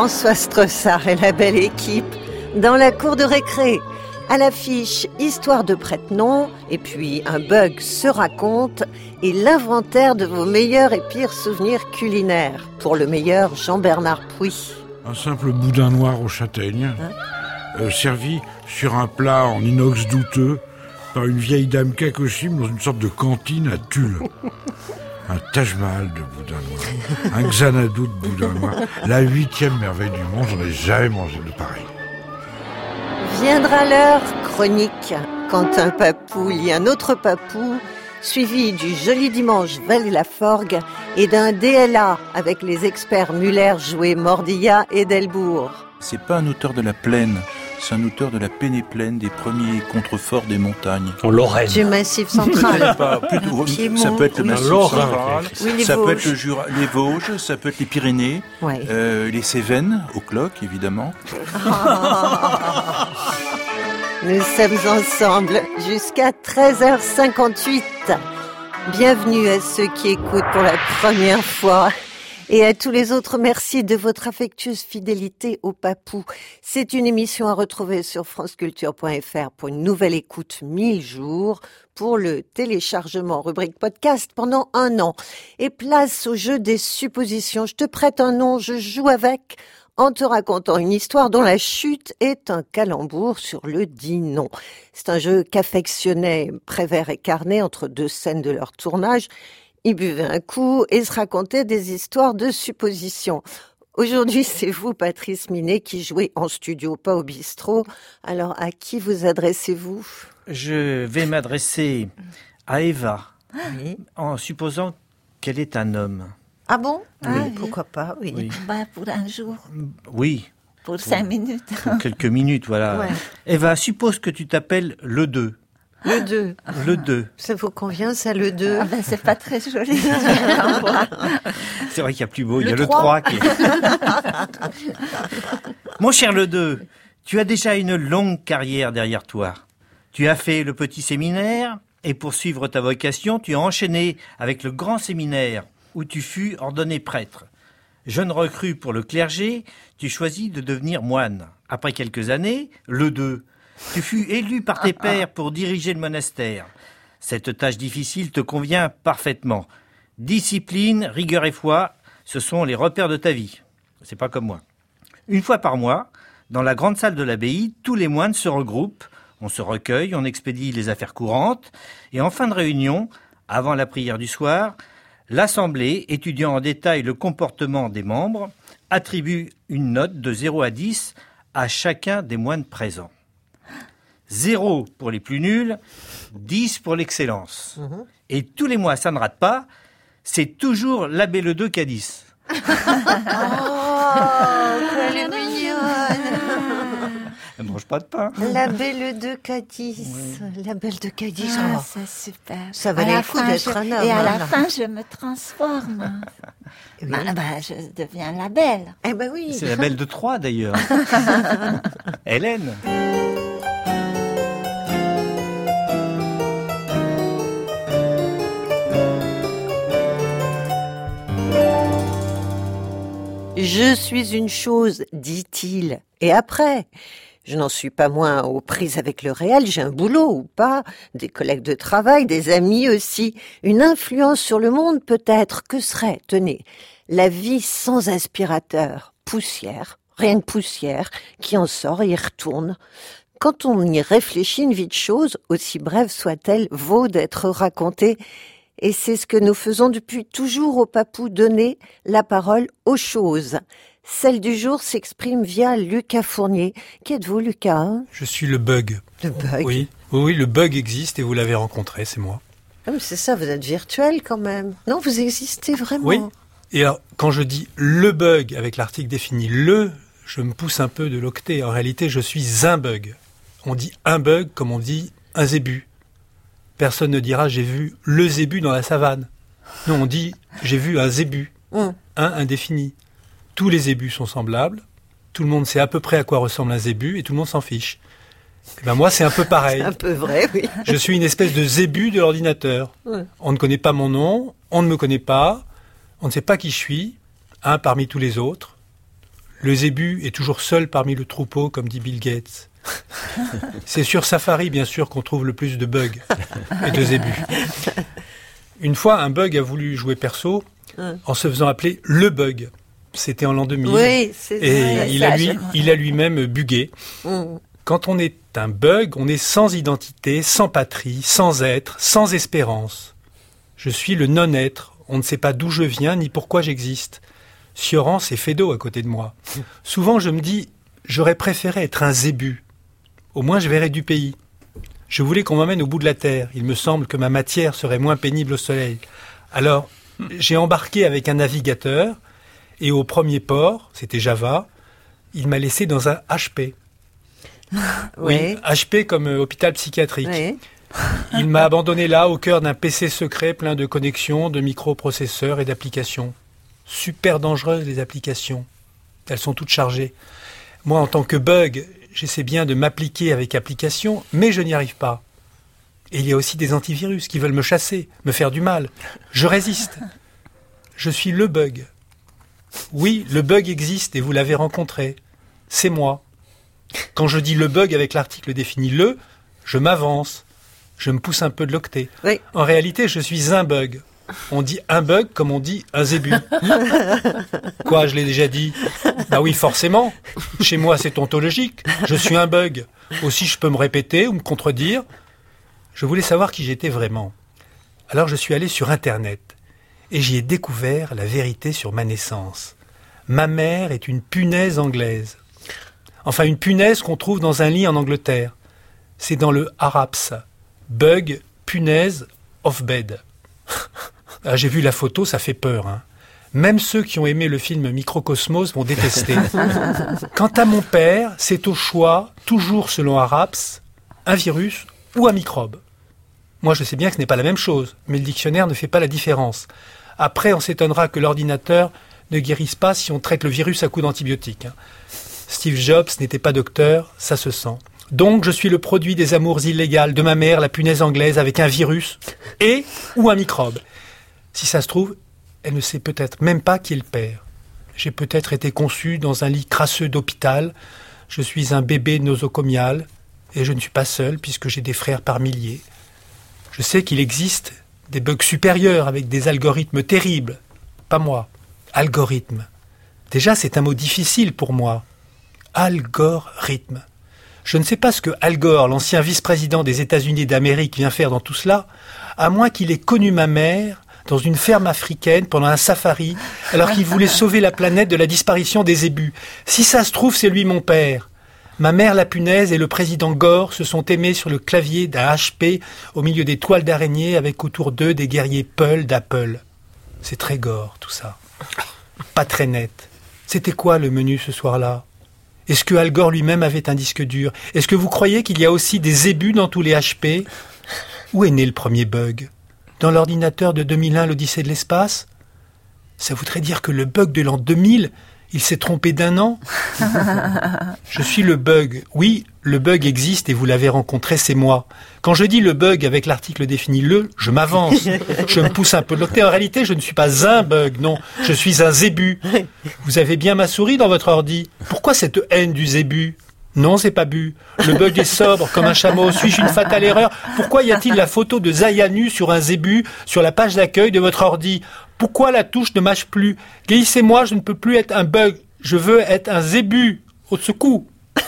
François Strossard et la belle équipe dans la cour de récré. À l'affiche, histoire de prête-nom, et puis un bug se raconte et l'inventaire de vos meilleurs et pires souvenirs culinaires. Pour le meilleur, Jean-Bernard Puy. Un simple boudin noir aux châtaignes, servi sur un plat en inox douteux par une vieille dame cacochime dans une sorte de cantine à Tulle. Un Taj Mahal de boudin noir, un Xanadu de boudin noir, la 8e merveille du monde, j'en ai jamais mangé de pareil. Viendra l'heure chronique, quand un papou lit un autre papou, suivi du joli dimanche Vallée-la-Forgue et d'un DLA avec les experts Muller, Jouet, Mordilla et Delbourg. C'est pas un auteur de la plaine, c'est un auteur de la Pénéplaine, des premiers contreforts des montagnes. En Lorraine. Du Massif central. Plutôt, ça peut être le Massif central, oui, ça peut être le Jura, les Vosges, ça peut être les Pyrénées, ouais. Les Cévennes, au cloc évidemment. Nous sommes ensemble jusqu'à 13h58. Bienvenue à ceux qui écoutent pour la première fois. Et à tous les autres, merci de votre affectueuse fidélité au Papou. C'est une émission à retrouver sur franceculture.fr pour une nouvelle écoute 1000 jours, pour le téléchargement rubrique podcast pendant 1 an. Et place au jeu des suppositions. Je te prête un nom, je joue avec, en te racontant une histoire dont la chute est un calembour sur le dit non. C'est un jeu qu'affectionnaient Prévert et Carnet entre 2 scènes de leur tournage. Ils buvaient un coup et se racontaient des histoires de suppositions. Aujourd'hui, c'est vous, Patrice Minet, qui jouez en studio, pas au bistrot. Alors, à qui vous adressez-vous ? Je vais m'adresser à Eva, Oui. en supposant qu'elle est un homme. Ah bon ? Oui. Pourquoi pas, oui. Oui. Pour un jour, Oui, pour 5 minutes. pour quelques minutes, voilà. Ouais. Eva, suppose que tu t'appelles le 2. Le 2. Le 2. Ça vous convient, ça, le 2 ? Ah ben, c'est pas très joli. C'est vrai qu'il y a plus beau, il y a Le le 3 qui est... Mon cher le 2, tu as déjà une longue carrière derrière toi. Tu as fait le petit séminaire et pour suivre ta vocation, tu as enchaîné avec le grand séminaire où tu fus ordonné prêtre. Jeune recrue pour le clergé, tu choisis de devenir moine. Après quelques années, le 2, tu fus élu par tes pairs pour diriger le monastère. Cette tâche difficile te convient parfaitement. Discipline, rigueur et foi, ce sont les repères de ta vie. C'est pas comme moi. Une fois par mois, dans la grande salle de l'abbaye, tous les moines se regroupent, on se recueille, on expédie les affaires courantes, et en fin de réunion, avant la prière du soir, l'assemblée, étudiant en détail le comportement des membres, attribue une note de 0 à 10 à chacun des moines présents. 0 pour les plus nuls, 10 pour l'excellence. Et tous les mois, ça ne rate pas, c'est toujours l'abbé le 2 qui a 10. Oh, elle est mignonne. Elle ne mange pas de pain. La belle de Cadiz. Oui. La belle de Cadiz. Ah, Oh. c'est super. Ça valait le coup d'être un homme. Et à la hein. fin, je me transforme. Oui. Je deviens la belle. Eh ben oui. C'est la belle de 3 d'ailleurs. Hélène. Je suis une chose, dit-il. Et après, je n'en suis pas moins aux prises avec le réel, j'ai un boulot ou pas, des collègues de travail, des amis aussi, une influence sur le monde peut-être. Que serait, tenez, la vie sans aspirateur, poussière, rien que poussière, qui en sort et y retourne. Quand on y réfléchit, une vie de chose, aussi brève soit-elle, vaut d'être racontée. Et c'est ce que nous faisons depuis toujours au Papou, donner la parole aux choses. Celle du jour s'exprime via Lucas Fournier. Qui êtes-vous, Lucas, hein ? Je suis le bug. Le bug. Oui, le bug existe et vous l'avez rencontré, c'est moi. Ah, mais c'est ça, vous êtes virtuel quand même. Non, vous existez vraiment. Oui. Et alors, quand je dis le bug avec l'article défini le, je me pousse un peu de l'octet. En réalité, je suis un bug. On dit un bug comme on dit un zébu. Personne ne dira j'ai vu le zébu dans la savane. Non, on dit j'ai vu un zébu. Un indéfini. Tous les zébus sont semblables. Tout le monde sait à peu près à quoi ressemble un zébu et tout le monde s'en fiche. Et ben moi, c'est un peu pareil. C'est un peu vrai, oui. Je suis une espèce de zébu de l'ordinateur. Ouais. On ne connaît pas mon nom, on ne me connaît pas, on ne sait pas qui je suis, un parmi tous les autres. Le zébu est toujours seul parmi le troupeau, comme dit Bill Gates. C'est sur Safari, bien sûr, qu'on trouve le plus de bugs et de zébus. Une fois, un bug a voulu jouer perso en se faisant appeler le bug. C'était en l'an 2000. Oui, c'est et vrai. il a lui-même bugué. Quand on est un bug, on est sans identité, sans patrie, sans être, sans espérance. Je suis le non-être. On ne sait pas d'où je viens ni pourquoi j'existe. Sioran, c'est Fédo à côté de moi. Souvent, je me dis, j'aurais préféré être un zébu. Au moins, je verrais du pays. Je voulais qu'on m'emmène au bout de la terre. Il me semble que ma matière serait moins pénible au soleil. Alors, j'ai embarqué avec un navigateur et au premier port, c'était Java, il m'a laissé dans un HP. Oui, HP comme hôpital psychiatrique. Oui. Il m'a abandonné là, au cœur d'un PC secret plein de connexions, de microprocesseurs et d'applications. Super dangereuses, les applications. Elles sont toutes chargées. Moi, en tant que bug, j'essaie bien de m'appliquer avec application, mais je n'y arrive pas. Et il y a aussi des antivirus qui veulent me chasser, me faire du mal. Je résiste. Je suis le bug. Oui, le bug existe et vous l'avez rencontré. C'est moi. Quand je dis le bug avec l'article défini le, je m'avance. Je me pousse un peu de l'octet. Oui. En réalité, je suis un bug. On dit un bug comme on dit un zébu. Quoi, je l'ai déjà dit? Bah oui, forcément. Chez moi, c'est ontologique. Je suis un bug. Aussi, je peux me répéter ou me contredire. Je voulais savoir qui j'étais vraiment. Alors, je suis allé sur Internet et j'y ai découvert la vérité sur ma naissance. Ma mère est une punaise anglaise. Enfin, une punaise qu'on trouve dans un lit en Angleterre. C'est dans le Haraps. Bug, punaise, off bed. Ah, j'ai vu la photo, ça fait peur. Hein. Même ceux qui ont aimé le film Microcosmos vont détester. Quant à mon père, c'est au choix, toujours selon Haraps, un virus ou un microbe. Moi, je sais bien que ce n'est pas la même chose, mais le dictionnaire ne fait pas la différence. Après, on s'étonnera que l'ordinateur ne guérisse pas si on traite le virus à coups d'antibiotiques. Hein. Steve Jobs n'était pas docteur, ça se sent. Donc, je suis le produit des amours illégales de ma mère, la punaise anglaise, avec un virus et ou un microbe. Si ça se trouve, elle ne sait peut-être même pas qui est le père. J'ai peut-être été conçu dans un lit crasseux d'hôpital. Je suis un bébé nosocomial et je ne suis pas seul puisque j'ai des frères par milliers. Je sais qu'il existe des bugs supérieurs avec des algorithmes terribles. Pas moi. Algorithme. Déjà, c'est un mot difficile pour moi. Algorithme. Je ne sais pas ce que Al Gore, l'ancien vice-président des États-Unis d'Amérique, vient faire dans tout cela, à moins qu'il ait connu ma mère dans une ferme africaine pendant un safari, alors qu'il voulait sauver la planète de la disparition des zébus. Si ça se trouve, c'est lui mon père. Ma mère la punaise et le président Gore se sont aimés sur le clavier d'un HP au milieu des toiles d'araignée avec autour d'eux des guerriers Peul d'Apple. C'est très gore, tout ça. Pas très net. C'était quoi le menu ce soir-là ? Est-ce que Al Gore lui-même avait un disque dur ? Est-ce que vous croyez qu'il y a aussi des zébus dans tous les HP ? Où est né le premier bug ? Dans l'ordinateur de 2001, l'Odyssée de l'espace ? Ça voudrait dire que le bug de l'an 2000, il s'est trompé d'un an ? Je suis le bug. Oui, le bug existe et vous l'avez rencontré, c'est moi. Quand je dis le bug avec l'article défini le, je m'avance. Je me pousse un peu de l'octet. En réalité, je ne suis pas un bug, non. Je suis un zébu. Vous avez bien ma souris dans votre ordi. Pourquoi cette haine du zébu ? Non, c'est pas bu. Le bug est sobre, comme un chameau. Suis-je une fatale erreur ? Pourquoi y a-t-il la photo de Zaya nu sur un zébu sur la page d'accueil de votre ordi ? Pourquoi la touche ne mâche plus ? Glissez-moi, je ne peux plus être un bug. Je veux être un zébu. Au secours.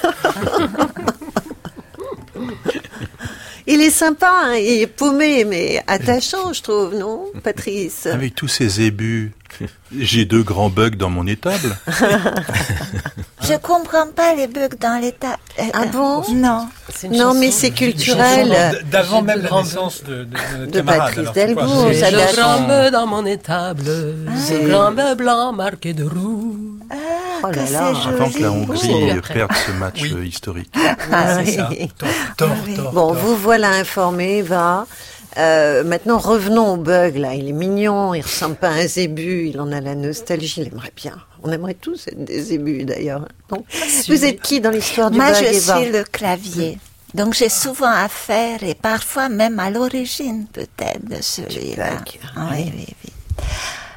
Il est sympa, hein, il est paumé, mais attachant, je trouve, non, Patrice ? Avec tous ces zébus, j'ai 2 grands bugs dans mon étable. Je comprends pas les bugs dans l'état. Ah bon ? Non. Non, mais c'est culturel. D'avant même la naissance de notre De camarade. Patrice Alors, Delbourg, pourquoi ça J'ai date. le grand bœuf dans mon étable, ce grand bœuf blanc marqué de roux. Oh là que là. c'est Avant que la joli. Hongrie perde ce match Oui. historique. c'est ça. Tort. Bon, vous voilà informé, va. Maintenant, revenons au bug, là. Il est mignon, il ressemble pas à un zébu, il en a la nostalgie, il aimerait bien. On aimerait tous être des zébus, d'ailleurs. Donc, vous êtes qui dans l'histoire du Moi, bug, je Eva ? suis le clavier. Donc, j'ai souvent affaire, et parfois même à l'origine, peut-être, de celui-là. bug. Oui.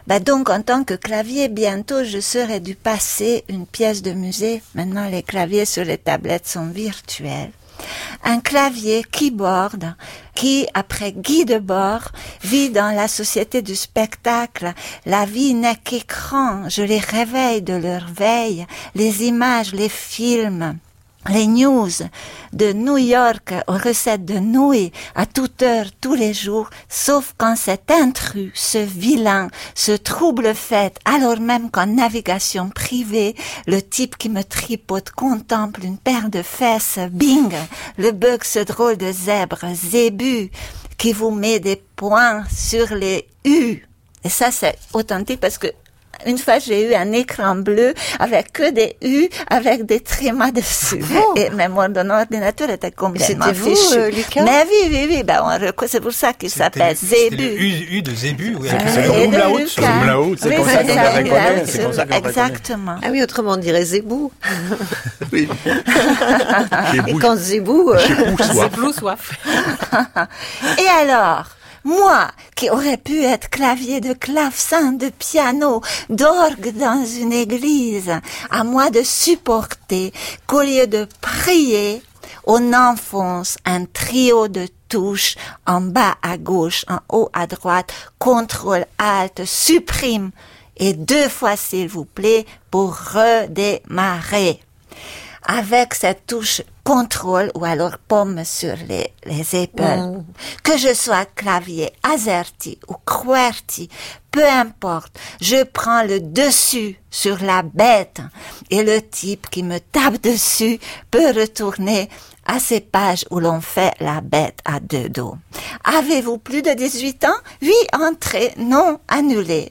Donc, en tant que clavier, bientôt, je serai du passé une pièce de musée. Maintenant, les claviers sur les tablettes sont virtuels. Un clavier keyboard qui, après Guy Debord, vit dans la société du spectacle. La vie n'est qu'écran. Je les réveille de leur veille. Les images, les films, les news de New York aux recettes de nouilles à toute heure, tous les jours, sauf quand cet intrus, ce vilain, ce trouble fait, alors même qu'en navigation privée, le type qui me tripote contemple une paire de fesses, bing, le bug, ce drôle de zèbre, zébu, qui vous met des points sur les U. Et ça, c'est authentique parce que une fois, j'ai eu un écran bleu avec que des U, avec des trémas dessus. Et même mon ordinateur était complètement fichu. C'était vous, Lucas? Mais oui. C'est pour ça qu'il s'appelle Zébu. U de Zébu, oui. C'est le umlaut. C'est l'umlaut, c'est comme ça qu'on le reconnaît. C'est comme ça qu'on le reconnaît. Exactement. Ah oui, autrement on dirait Zébou. Oui. Et quand Zébou... Zébou soif. Et alors, moi, qui aurais pu être clavier de clavecin, de piano, d'orgue dans une église, à moi de supporter qu'au lieu de prier, on enfonce un trio de touches en bas à gauche, en haut à droite, contrôle, alt, supprime, et 2 fois s'il vous plaît pour redémarrer. Avec cette touche contrôle ou alors pomme sur les épaules. Que je sois clavier, AZERTY ou QWERTY, peu importe, je prends le dessus sur la bête et le type qui me tape dessus peut retourner à ces pages où l'on fait la bête à 2 dos. Avez-vous plus de 18 ans? Oui, entrez, non, annulé.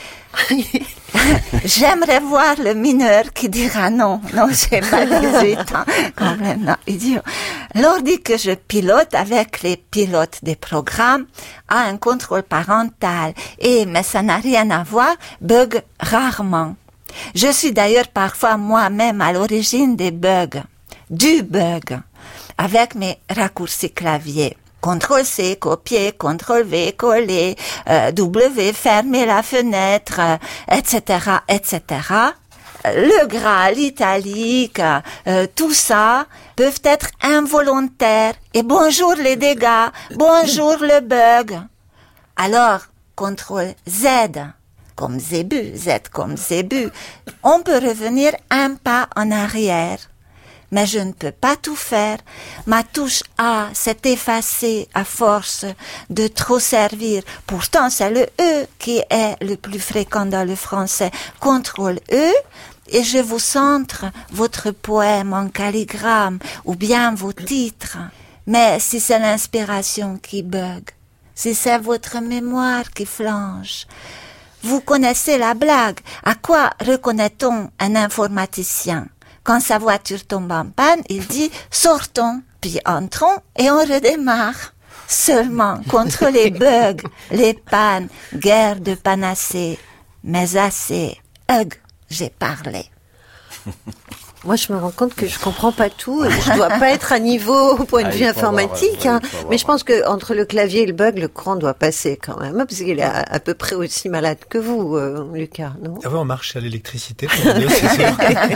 J'aimerais voir le mineur qui dira non, j'ai pas 18 ans, complètement idiot. L'ordi que je pilote avec les pilotes des programmes a un contrôle parental mais ça n'a rien à voir, bug rarement. Je suis d'ailleurs parfois moi-même à l'origine des bugs, du bug, avec mes raccourcis clavier. CTRL-C, copier, CTRL-V, coller, W, fermer la fenêtre, etc., etc. Le gras, l'italique, tout ça peuvent être involontaires. Et bonjour les dégâts, bonjour le bug. Alors, CTRL-Z, comme Zébu, Z comme Zébu, on peut revenir un pas en arrière. Mais je ne peux pas tout faire. Ma touche A s'est effacée à force de trop servir. Pourtant, c'est le E qui est le plus fréquent dans le français. CTRL E, et je vous centre votre poème en calligramme ou bien vos titres. Mais si c'est l'inspiration qui bug, si c'est votre mémoire qui flanche, vous connaissez la blague. À quoi reconnaît-on un informaticien? Quand sa voiture tombe en panne, il dit « sortons », puis entrons et on redémarre. Seulement contre les bugs, les pannes, guerre de panacée, mais assez, j'ai parlé. Moi, je me rends compte que je comprends pas tout et je dois pas être à niveau au point de vue informatique. Mais je pense que entre le clavier et le bug, le courant doit passer quand même, parce qu'il est à peu près aussi malade que vous, Lucas, non? Ah ouais, on marche à l'électricité. C'est sûr.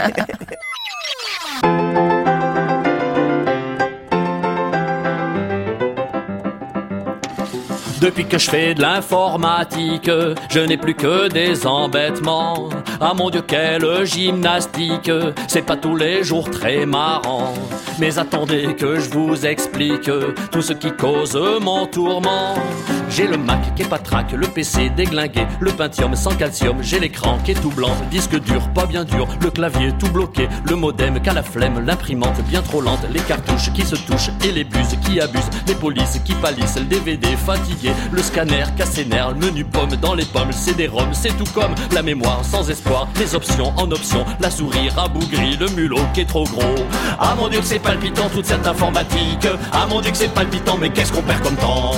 Depuis que je fais de l'informatique, je n'ai plus que des embêtements. Ah mon Dieu, quelle gymnastique, c'est pas tous les jours très marrant. Mais attendez que je vous explique tout ce qui cause mon tourment. J'ai le Mac qui est patraque, le PC déglingué, le Pentium sans calcium, j'ai l'écran qui est tout blanc, le disque dur pas bien dur, le clavier tout bloqué, le modem qu'à la flemme, l'imprimante bien trop lente, les cartouches qui se touchent et les buses qui abusent, les polices qui pâlissent, le DVD fatigué, le scanner cassé nerf, le menu pomme dans les pommes, le CD-ROM, c'est tout comme la mémoire sans espoir, les options en option, la souris rabougrie, le mulot qui est trop gros. Ah mon Dieu que c'est palpitant toute cette informatique, ah mon Dieu que c'est palpitant mais qu'est-ce qu'on perd comme temps.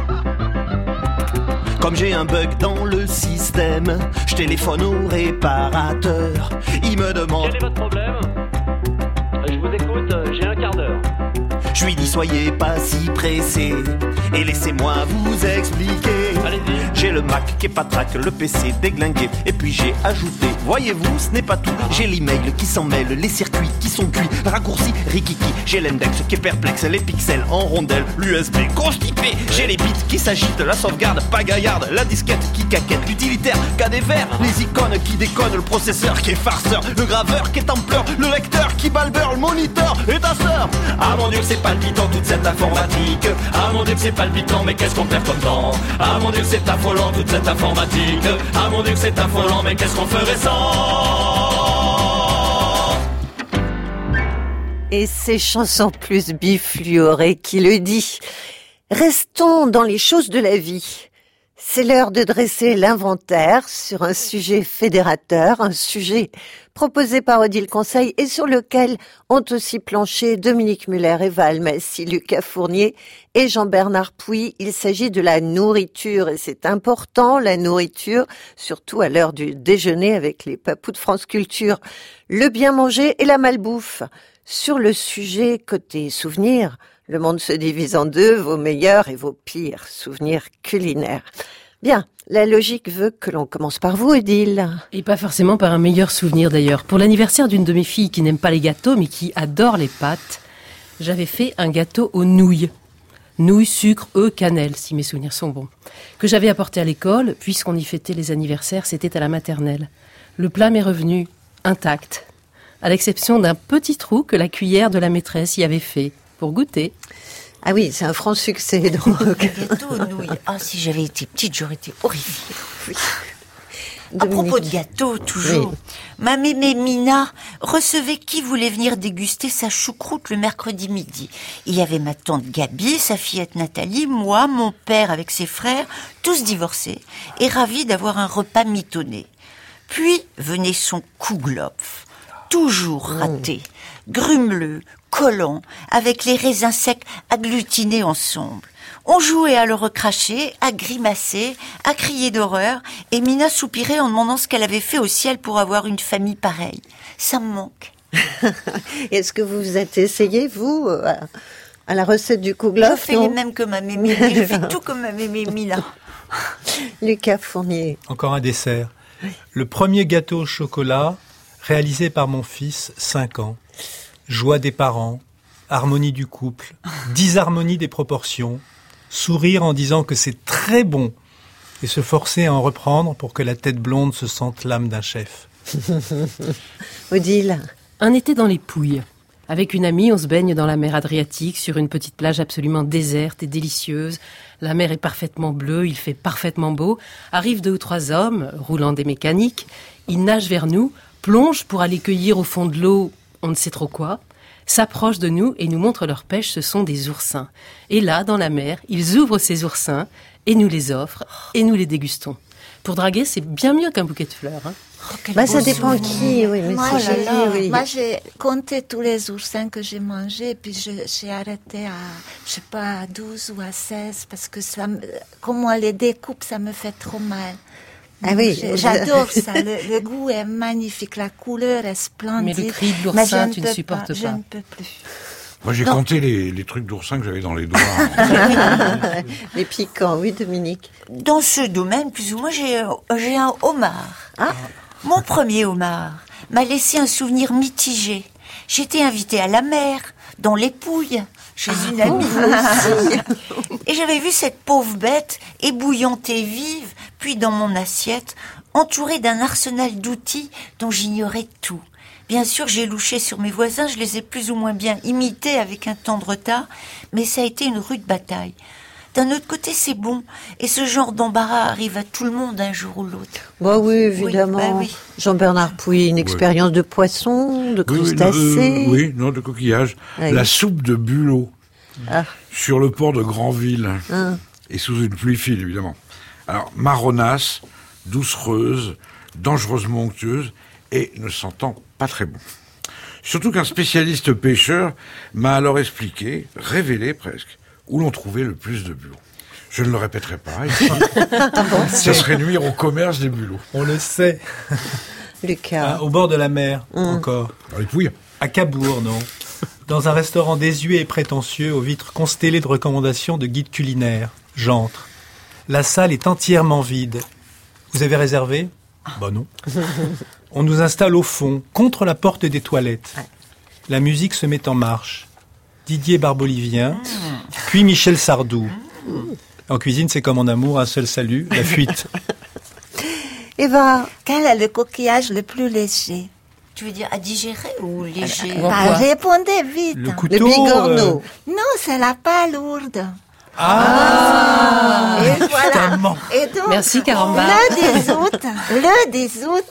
Comme j'ai un bug dans le système, je téléphone au réparateur. Il me demande: quel est votre problème? Je vous écoute, j'ai un quart d'heure. Je lui dis soyez pas si pressés et laissez-moi vous expliquer. J'ai le Mac qui est patraque, le PC déglingué, et puis j'ai ajouté, voyez-vous, ce n'est pas tout. J'ai l'email qui s'en mêle, les circuits qui sont cuits, raccourcis, rikiki. J'ai l'index qui est perplexe, les pixels en rondelle, l'USB constipé. J'ai les bits qui s'agitent, la sauvegarde pas gaillarde, la disquette qui caquette, l'utilitaire qu'a des verres, les icônes qui déconnent, le processeur qui est farceur, le graveur qui est en pleurs, le lecteur qui balbeur, le moniteur et ta sœur. Ah mon Dieu que c'est palpitant toute cette informatique. Ah mon Dieu que c'est palpitant, mais qu'est-ce qu'on perd comme temps. Ah mon Dieu que c'est affolant toute cette informatique. Ah mon Dieu que c'est affolant, mais qu'est-ce qu'on ferait sans. Et ces chansons plus bifluorées qui le dit. Restons dans les choses de la vie. C'est l'heure de dresser l'inventaire sur un sujet fédérateur, un sujet proposé par Odile Conseil et sur lequel ont aussi planché Dominique Muller, Eva Almassi, Lucas Fournier et Jean-Bernard Pouy. Il s'agit de la nourriture et c'est important, la nourriture, surtout à l'heure du déjeuner avec les papous de France Culture. Le bien manger et la malbouffe. Sur le sujet côté souvenirs, le monde se divise en deux, vos meilleurs et vos pires souvenirs culinaires. Bien, la logique veut que l'on commence par vous, Odile. Et pas forcément par un meilleur souvenir d'ailleurs. Pour l'anniversaire d'une de mes filles qui n'aime pas les gâteaux mais qui adore les pâtes, j'avais fait un gâteau aux nouilles. Nouilles, sucre, œufs, cannelle, si mes souvenirs sont bons. Que j'avais apporté à l'école, puisqu'on y fêtait les anniversaires, c'était à la maternelle. Le plat m'est revenu intact, à l'exception d'un petit trou que la cuillère de la maîtresse y avait fait. Pour goûter. Ah oui, c'est un franc succès, donc. Gâteau aux nouilles. Ah, si j'avais été petite, j'aurais été horrifiée. Oui. À propos de gâteau, toujours, ma mémé Mina recevait qui voulait venir déguster sa choucroute le mercredi midi. Il y avait ma tante Gabi, sa fillette Nathalie, moi, mon père avec ses frères, tous divorcés et ravis d'avoir un repas mitonné. Puis venait son Kouglof, toujours raté, grumeleux, collant, avec les raisins secs agglutinés ensemble. On jouait à le recracher, à grimacer, à crier d'horreur, et Mina soupirait en demandant ce qu'elle avait fait au ciel pour avoir une famille pareille. Ça me manque. Est-ce que vous vous êtes essayé, vous, à la recette du Kouglof? Je fais les mêmes que ma mémé, je fais tout comme ma mémé Mina. Lucas Fournier. Encore un dessert. Le premier gâteau au chocolat, réalisé par mon fils, 5 ans. Joie des parents, harmonie du couple, disharmonie des proportions, sourire en disant que c'est très bon et se forcer à en reprendre pour que la tête blonde se sente l'âme d'un chef. Odile. Un été dans les Pouilles. Avec une amie, on se baigne dans la mer Adriatique sur une petite plage absolument déserte et délicieuse. La mer est parfaitement bleue, il fait parfaitement beau. Arrivent 2 ou 3 hommes, roulant des mécaniques. Ils nagent vers nous, plongent pour aller cueillir au fond de l'eau on ne sait trop quoi, s'approchent de nous et nous montrent leur pêche, ce sont des oursins. Et là, dans la mer, ils ouvrent ces oursins et nous les offrent et nous les dégustons. Pour draguer, c'est bien mieux qu'un bouquet de fleurs. Hein. Ça dépend qui, oui. Mais moi, moi, j'ai compté tous les oursins que j'ai mangés, puis j'ai arrêté à, je sais pas, à 12 ou à 16, parce que comme on les découpe, ça me fait trop mal. Ah oui, j'adore ça. Le goût est magnifique, la couleur est splendide. Mais le cri de l'oursin, tu ne supportes pas. Je ne peux plus. Moi, j'ai compté les trucs d'oursin que j'avais dans les doigts. Les piquants, oui, Dominique. Dans ce domaine, plus ou moins, j'ai un homard. Ah. Mon premier homard m'a laissé un souvenir mitigé. J'étais invitée à la mer, dans les Pouilles, chez une amie. Et j'avais vu cette pauvre bête ébouillantée vive, puis dans mon assiette, entourée d'un arsenal d'outils dont j'ignorais tout. Bien sûr, j'ai louché sur mes voisins, je les ai plus ou moins bien imités avec un temps de retard, mais ça a été une rude bataille. D'un autre côté, c'est bon, et ce genre d'embarras arrive à tout le monde un jour ou l'autre. Bah oui, évidemment. Oui. Jean-Bernard Pouy, une expérience de poisson, de crustacés. Oui, de coquillage. Oui. La soupe de bulot sur le port de Granville, et sous une pluie fine, évidemment. Alors, marronasse, doucereuse, dangereusement onctueuse, et ne sentant pas très bon. Surtout qu'un spécialiste pêcheur m'a alors expliqué, révélé presque, où l'on trouvait le plus de bulots. Je ne le répéterai pas. Ça serait nuire au commerce des bulots. On le sait. Lucas. Au bord de la mer, encore. Dans les Pouilles. À Cabourg, non. Dans un restaurant désuet et prétentieux, aux vitres constellées de recommandations de guides culinaires, j'entre. La salle est entièrement vide. Vous avez réservé ? Bah non. On nous installe au fond, contre la porte des toilettes. La musique se met en marche. Didier Barbelivien, puis Michel Sardou. En cuisine, c'est comme en amour, un seul salut, la fuite. Eva, Quel est le coquillage le plus léger? Tu veux dire à digérer ou léger? Répondez vite. Le couteau. le bigorneau. Non, c'est la palourde. Et Voilà. Et donc, Merci, Caramba. le 10 août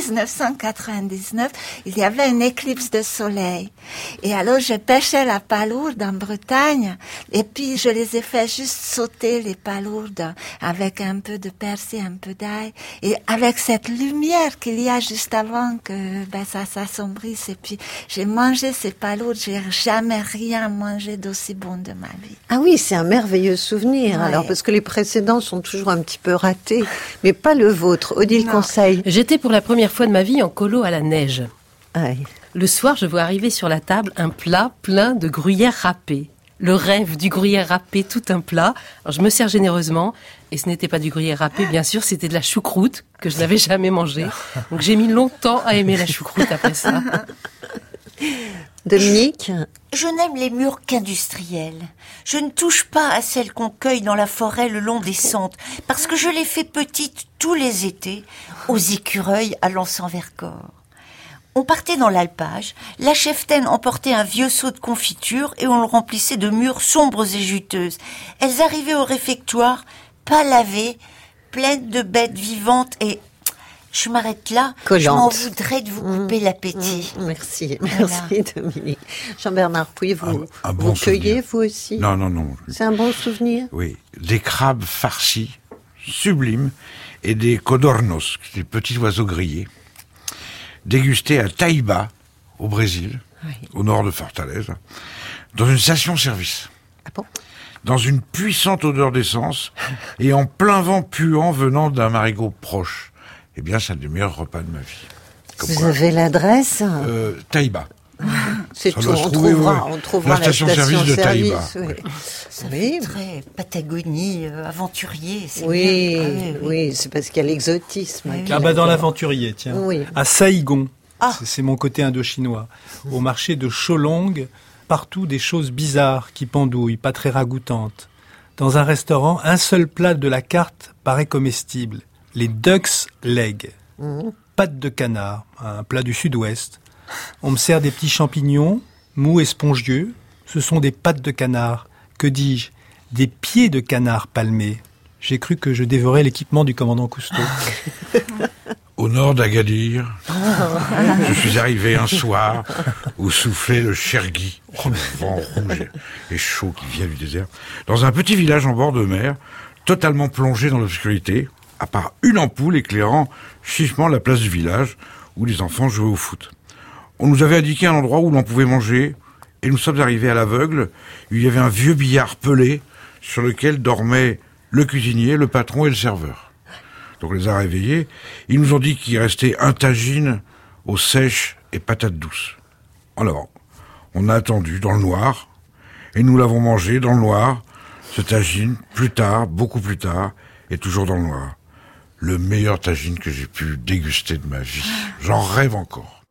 1999, il y avait une éclipse de soleil. Et alors, je pêchais la palourde en Bretagne. Et puis, je les ai fait juste sauter, les palourdes, avec un peu de persil, un peu d'ail. Et avec cette lumière qu'il y a juste avant que ça s'assombrisse. Et puis, j'ai mangé ces palourdes. J'ai jamais rien mangé d'aussi bon de ma vie. Ah oui, c'est un merveilleux souvenir. Ouais. Alors, parce que les précédents sont toujours un petit peu ratés, mais pas le vôtre. Odile conseille. J'étais pour la première fois de ma vie en colo à la neige. Ouais. Le soir, je vois arriver sur la table un plat plein de gruyère râpée. Le rêve du gruyère râpé, tout un plat. Alors, je me sers généreusement. Et ce n'était pas du gruyère râpé, bien sûr, c'était de la choucroute que je n'avais jamais mangée. Donc j'ai mis longtemps à aimer la choucroute après ça. Dominique, Je n'aime les mûres qu'industrielles. Je ne touche pas à celles qu'on cueille dans la forêt le long des sentes, parce que je les fais petites tous les étés, aux écureuils à l'Anse-en-Vercors. On partait dans l'alpage, la cheftaine emportait un vieux seau de confiture et on le remplissait de mûres sombres et juteuses. Elles arrivaient au réfectoire, pas lavées, pleines de bêtes vivantes et... Je m'arrête là, Collante. je m'en voudrais de vous couper l'appétit. Merci Voilà. Dominique. Jean-Bernard Pouille, vous, Un bon vous cueillez souvenir. vous aussi? Non. C'est un bon souvenir? Oui, des crabes farcis, sublimes, et des codornos, des petits oiseaux grillés, dégustés à Taïba, au Brésil, au nord de Fortaleza, dans une station-service. Ah bon? Dans une puissante odeur d'essence, et en plein vent puant venant d'un marigot proche. Eh bien, c'est un des meilleurs repas de ma vie. Comme Vous quoi. avez l'adresse? Taïba. C'est Ça tout, doit se on trouver, trouvera la station-service de Taïba. Oui. Ça Oui. fait très Patagonie, aventurier. C'est Oui, bien. Ah oui, c'est parce qu'il y a l'exotisme. Oui. Ah bah dans l'aventurier, tiens. Oui. À Saïgon, Ah. c'est mon côté indo-chinois. Au marché de Cholong, partout des choses bizarres qui pendouillent, pas très ragoûtantes. Dans un restaurant, un seul plat de la carte paraît comestible. Les duck's leg, pâte de canard, un plat du sud-ouest. On me sert des petits champignons, mous et spongieux. Ce sont des pâtes de canard. Que dis-je? Des pieds de canard palmés. J'ai cru que je dévorais l'équipement du commandant Cousteau. Au nord d'Agadir, je suis arrivé un soir où soufflait le chergui, le vent rouge et chaud qui vient du désert, dans un petit village en bord de mer, totalement plongé dans l'obscurité, à part une ampoule éclairant chichement la place du village où les enfants jouaient au foot. On nous avait indiqué un endroit où l'on pouvait manger, et nous sommes arrivés à l'aveugle, où il y avait un vieux billard pelé sur lequel dormaient le cuisinier, le patron et le serveur. Donc on les a réveillés, ils nous ont dit qu'il restait un tagine aux sèches et patates douces. Alors, on a attendu dans le noir, et nous l'avons mangé dans le noir, ce tagine, plus tard, beaucoup plus tard, et toujours dans le noir. Le meilleur tagine que j'ai pu déguster de ma vie. J'en rêve encore.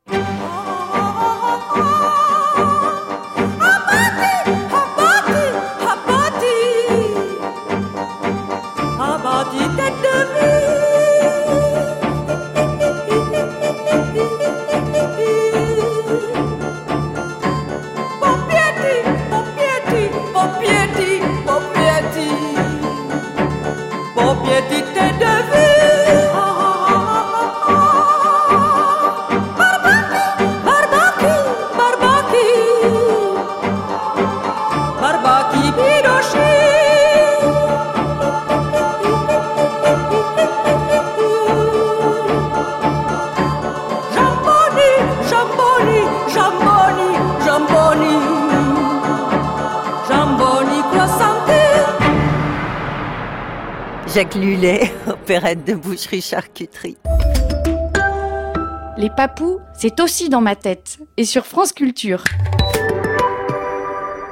Jacques Lullet, opérette de boucherie-charcuterie. Les papous, c'est aussi dans ma tête et sur France Culture.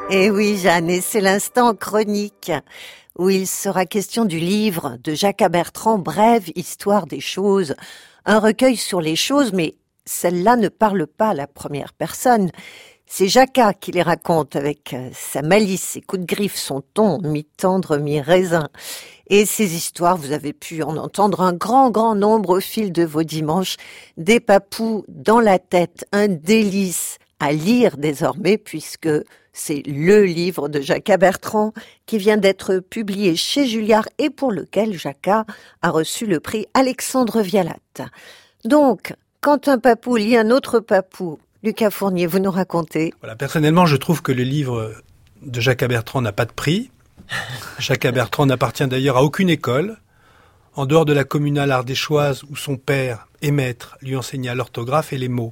Et oui, Jeanne, et c'est l'instant chronique, où il sera question du livre de Jacques Bertrand, Brève histoire des choses. Un recueil sur les choses, mais celle-là ne parle pas à la première personne. C'est Jacquat qui les raconte avec sa malice, ses coups de griffe, son ton mi-tendre, mi-raisin. Et ces histoires, vous avez pu en entendre un grand nombre au fil de vos dimanches. Des papous dans la tête, un délice à lire désormais, puisque c'est le livre de Jacquat Bertrand qui vient d'être publié chez Julliard et pour lequel Jacquat a reçu le prix Alexandre Vialat. Donc, quand un papou lit un autre papou, Lucas Fournier, vous nous racontez. Voilà, personnellement, je trouve que le livre de Jacquat Bertrand n'a pas de prix. Jacquat Bertrand n'appartient d'ailleurs à aucune école. En dehors de la communale ardéchoise où son père et maître lui enseigna l'orthographe et les mots.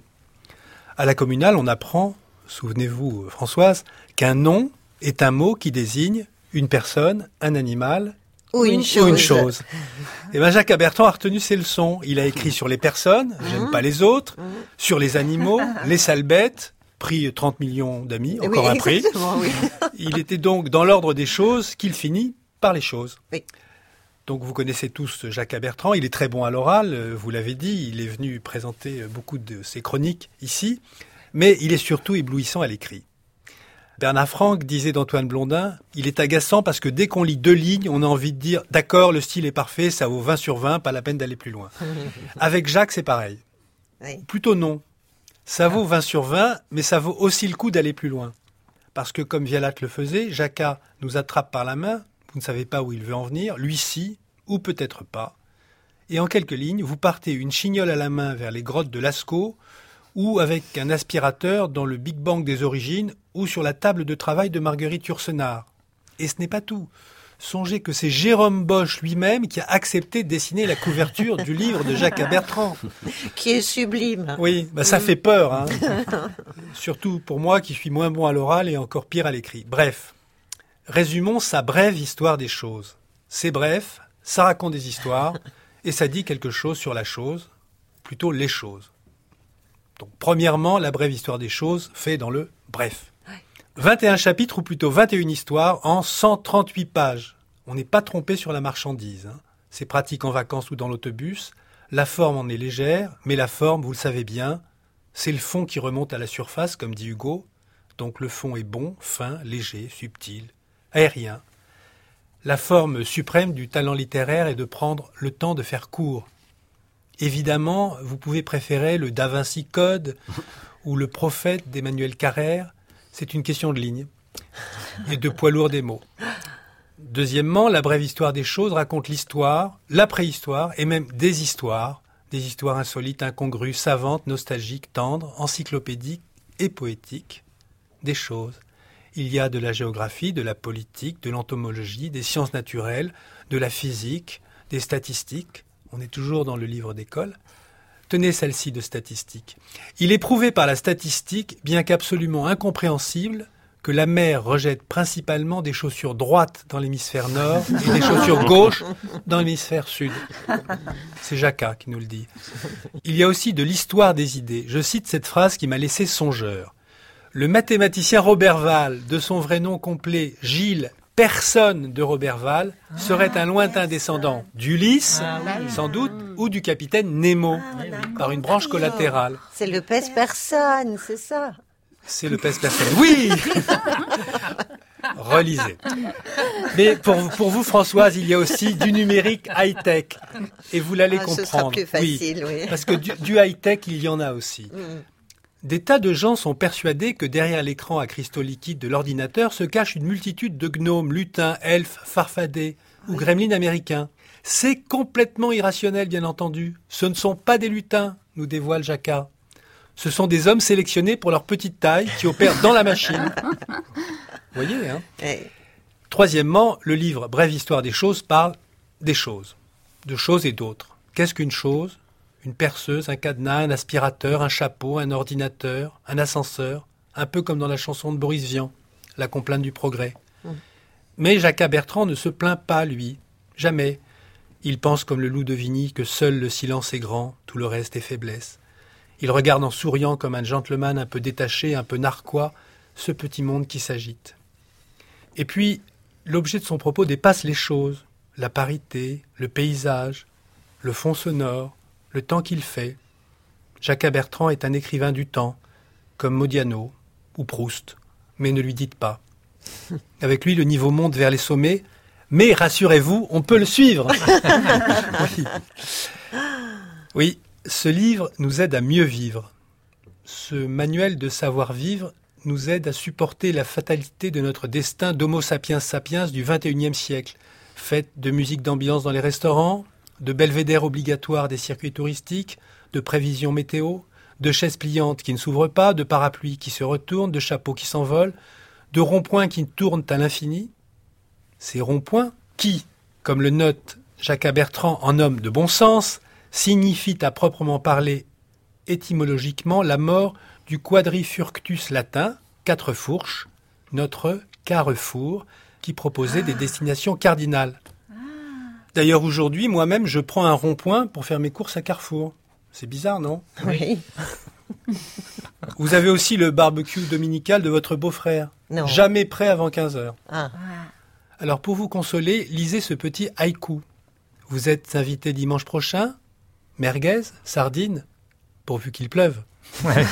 À la communale, on apprend, souvenez-vous Françoise, qu'un nom est un mot qui désigne une personne, un animal ou une chose. Et bien Jacquat Bertrand a retenu ses leçons. Il a écrit sur les personnes, j'aime pas les autres, sur les animaux, les sales bêtes, pris 30 millions d'amis, encore un prix. Oui. Il était donc dans l'ordre des choses qu'il finit par les choses. Oui. Donc vous connaissez tous Jacquat Bertrand, il est très bon à l'oral, vous l'avez dit, il est venu présenter beaucoup de ses chroniques ici, mais il est surtout éblouissant à l'écrit. Bernard Franck disait d'Antoine Blondin, il est agaçant parce que dès qu'on lit 2 lignes, on a envie de dire « d'accord, le style est parfait, ça vaut 20 sur 20, pas la peine d'aller plus loin ». Avec Jacques, c'est pareil. Oui. Plutôt non. Ça vaut 20 sur 20, mais ça vaut aussi le coup d'aller plus loin. Parce que comme Vialat le faisait, Jacquat nous attrape par la main, vous ne savez pas où il veut en venir, lui si, ou peut-être pas. Et en quelques lignes, vous partez une chignole à la main vers les grottes de Lascaux, ou avec un aspirateur dans le Big Bang des origines, ou sur la table de travail de Marguerite Yourcenar. Et ce n'est pas tout. Songez que c'est Jérôme Bosch lui-même qui a accepté de dessiner la couverture du livre de Jacquat Bertrand. Qui est sublime. Oui, ça fait peur, hein. Surtout pour moi qui suis moins bon à l'oral et encore pire à l'écrit. Bref, résumons sa brève histoire des choses. C'est bref, ça raconte des histoires, et ça dit quelque chose sur la chose, plutôt les choses. Donc, premièrement, la brève histoire des choses fait dans le bref. 21 chapitres, ou plutôt 21 histoires, en 138 pages. On n'est pas trompé sur la marchandise. C'est pratique en vacances ou dans l'autobus. La forme en est légère, mais la forme, vous le savez bien, c'est le fond qui remonte à la surface, comme dit Hugo. Donc le fond est bon, fin, léger, subtil, aérien. La forme suprême du talent littéraire est de prendre le temps de faire court. Évidemment, vous pouvez préférer le Da Vinci Code ou le Prophète d'Emmanuel Carrère. C'est une question de ligne et de poids lourd des mots. Deuxièmement, la brève histoire des choses raconte l'histoire, la préhistoire et même des histoires insolites, incongrues, savantes, nostalgiques, tendres, encyclopédiques et poétiques, des choses. Il y a de la géographie, de la politique, de l'entomologie, des sciences naturelles, de la physique, des statistiques. On est toujours dans le livre d'école. Tenez celle-ci de statistique. Il est prouvé par la statistique, bien qu'absolument incompréhensible, que la mer rejette principalement des chaussures droites dans l'hémisphère nord et des chaussures gauches dans l'hémisphère sud. C'est Jacquat qui nous le dit. Il y a aussi de l'histoire des idées. Je cite cette phrase qui m'a laissé songeur. Le mathématicien Roberval, de son vrai nom complet Gilles Personne de Roberval, serait un lointain descendant d'Ulysse, sans doute, ou du capitaine Nemo, par une branche collatérale. C'est le pèse-personne, c'est ça. C'est le pèse-personne. Oui. Relisez. Mais pour vous, Françoise, il y a aussi du numérique high-tech. Et vous l'allez comprendre. Ce sera plus facile, oui. Parce que du high-tech, il y en a aussi. Des tas de gens sont persuadés que derrière l'écran à cristaux liquides de l'ordinateur se cache une multitude de gnomes, lutins, elfes, farfadets ou gremlins américains. C'est complètement irrationnel, bien entendu. Ce ne sont pas des lutins, nous dévoile Jacquat. Ce sont des hommes sélectionnés pour leur petite taille qui opèrent dans la machine. Vous voyez, hein ? Troisièmement, le livre Brève histoire des choses parle des choses. De choses et d'autres. Qu'est-ce qu'une chose ? Une perceuse, un cadenas, un aspirateur, un chapeau, un ordinateur, un ascenseur, un peu comme dans la chanson de Boris Vian, La complainte du progrès. Mais Jacquat Bertrand ne se plaint pas, lui. Jamais. Il pense comme le loup de Vigny que seul le silence est grand, tout le reste est faiblesse. Il regarde en souriant comme un gentleman un peu détaché, un peu narquois, ce petit monde qui s'agite. Et puis, l'objet de son propos dépasse les choses. La parité, le paysage, le fond sonore, le temps qu'il fait. Jacques Bertrand est un écrivain du temps, comme Modiano ou Proust, mais ne lui dites pas. Avec lui, le niveau monte vers les sommets, mais rassurez-vous, on peut le suivre. Oui, ce livre nous aide à mieux vivre. Ce manuel de savoir-vivre nous aide à supporter la fatalité de notre destin d'homo sapiens sapiens du XXIe siècle, faite de musique d'ambiance dans les restaurants, de belvédères obligatoires des circuits touristiques, de prévisions météo, de chaises pliantes qui ne s'ouvrent pas, de parapluies qui se retournent, de chapeaux qui s'envolent, de ronds-points qui tournent à l'infini. Ces ronds-points qui, comme le note Jacques Bertrand en homme de bon sens, signifient à proprement parler étymologiquement la mort du quadrifurctus latin, 4 fourches, notre carrefour, qui proposait des destinations cardinales. D'ailleurs, aujourd'hui, moi-même, je prends un rond-point pour faire mes courses à Carrefour. C'est bizarre, non ? Oui. Vous avez aussi le barbecue dominical de votre beau-frère. Non. Jamais prêt avant 15h. Ah. Alors, pour vous consoler, lisez ce petit haïku. Vous êtes invité dimanche prochain ? Merguez ? Sardines ? Pourvu qu'il pleuve. Ouais.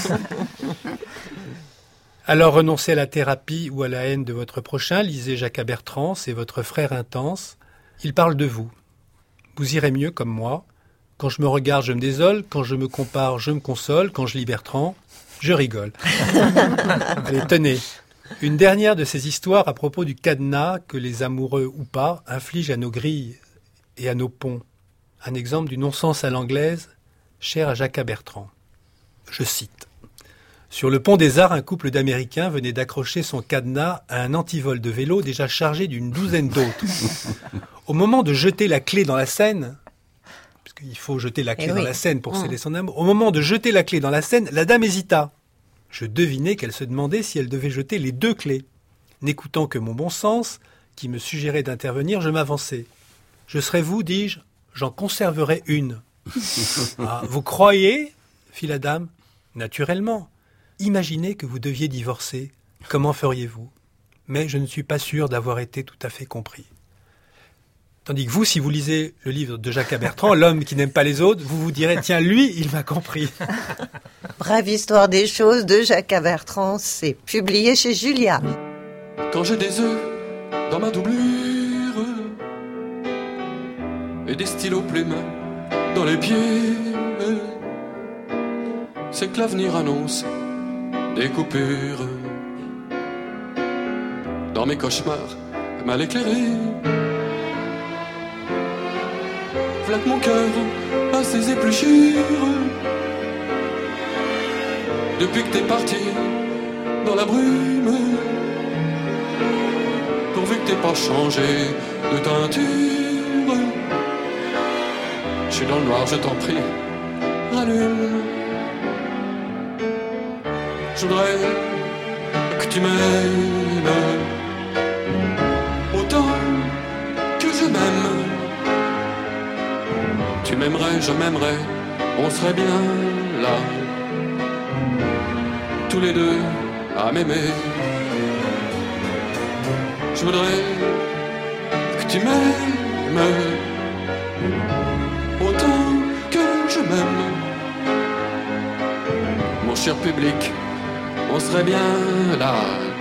Alors renoncez à la thérapie ou à la haine de votre prochain, lisez Jacques Bertrand, c'est votre frère intense. Il parle de vous. Vous irez mieux comme moi. Quand je me regarde, je me désole. Quand je me compare, je me console. Quand je lis Bertrand, je rigole. Allez, tenez. Une dernière de ces histoires à propos du cadenas que les amoureux ou pas infligent à nos grilles et à nos ponts. Un exemple du non-sens à l'anglaise, cher à Jacques Bertrand. Je cite. Sur le pont des Arts, un couple d'Américains venait d'accrocher son cadenas à un antivol de vélo déjà chargé d'une douzaine d'autres. Au moment de jeter la clé dans la Seine, puisqu'il faut jeter la clé dans la Seine pour sceller son amour, au moment de jeter la clé dans la Seine, la dame hésita. Je devinais qu'elle se demandait si elle devait jeter les 2 clés. N'écoutant que mon bon sens, qui me suggérait d'intervenir, je m'avançai. Je serai vous, dis-je, j'en conserverai une. Ah, vous croyez ? Fit la dame. Naturellement. Imaginez que vous deviez divorcer. Comment feriez-vous ? Mais je ne suis pas sûr d'avoir été tout à fait compris. Tandis que vous, si vous lisez le livre de Jacques Bertrand, L'homme qui n'aime pas les autres, vous vous direz, tiens, lui, il m'a compris. Brève histoire des choses de Jacques Bertrand, c'est publié chez Julia. Quand j'ai des œufs dans ma doublure et des stylos plumes dans les pieds, c'est que l'avenir annonce des coupures. Dans mes cauchemars mal éclairés, flatte mon cœur à ses épluchures. Depuis que t'es parti dans la brume, pourvu que t'aies pas changé de teinture, je suis dans le noir, je t'en prie, rallume. Je voudrais que tu m'aimes autant que je m'aime. Tu m'aimerais, je m'aimerais, on serait bien là, tous les deux à m'aimer. Je voudrais que tu m'aimes autant que je m'aime. Mon cher public, on serait bien là.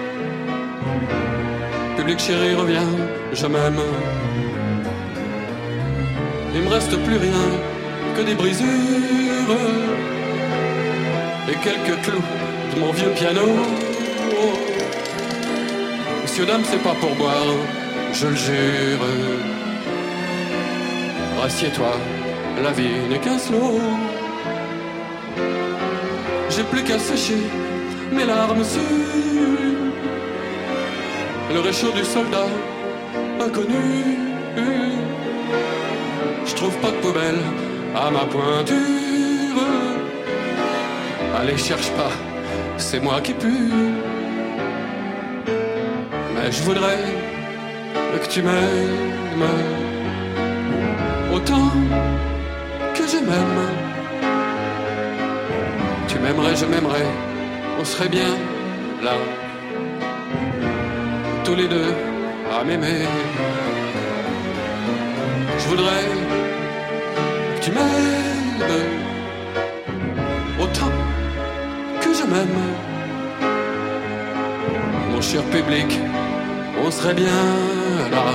Public chéri, reviens, je m'aime. Il me reste plus rien que des brisures et quelques clous de mon vieux piano. Monsieur, dame, c'est pas pour boire, je le jure. Rassieds-toi, la vie n'est qu'un slow. J'ai plus qu'à sécher mes larmes sur le réchaud du soldat inconnu. Je trouve pas de poubelle à ma pointure. Allez, cherche pas, c'est moi qui pue. Mais je voudrais que tu m'aimes autant que je m'aime. Tu m'aimerais, je m'aimerais, on serait bien là, tous les deux à m'aimer. Je voudrais que tu m'aimes autant que je m'aime. Mon cher public, on serait bien là.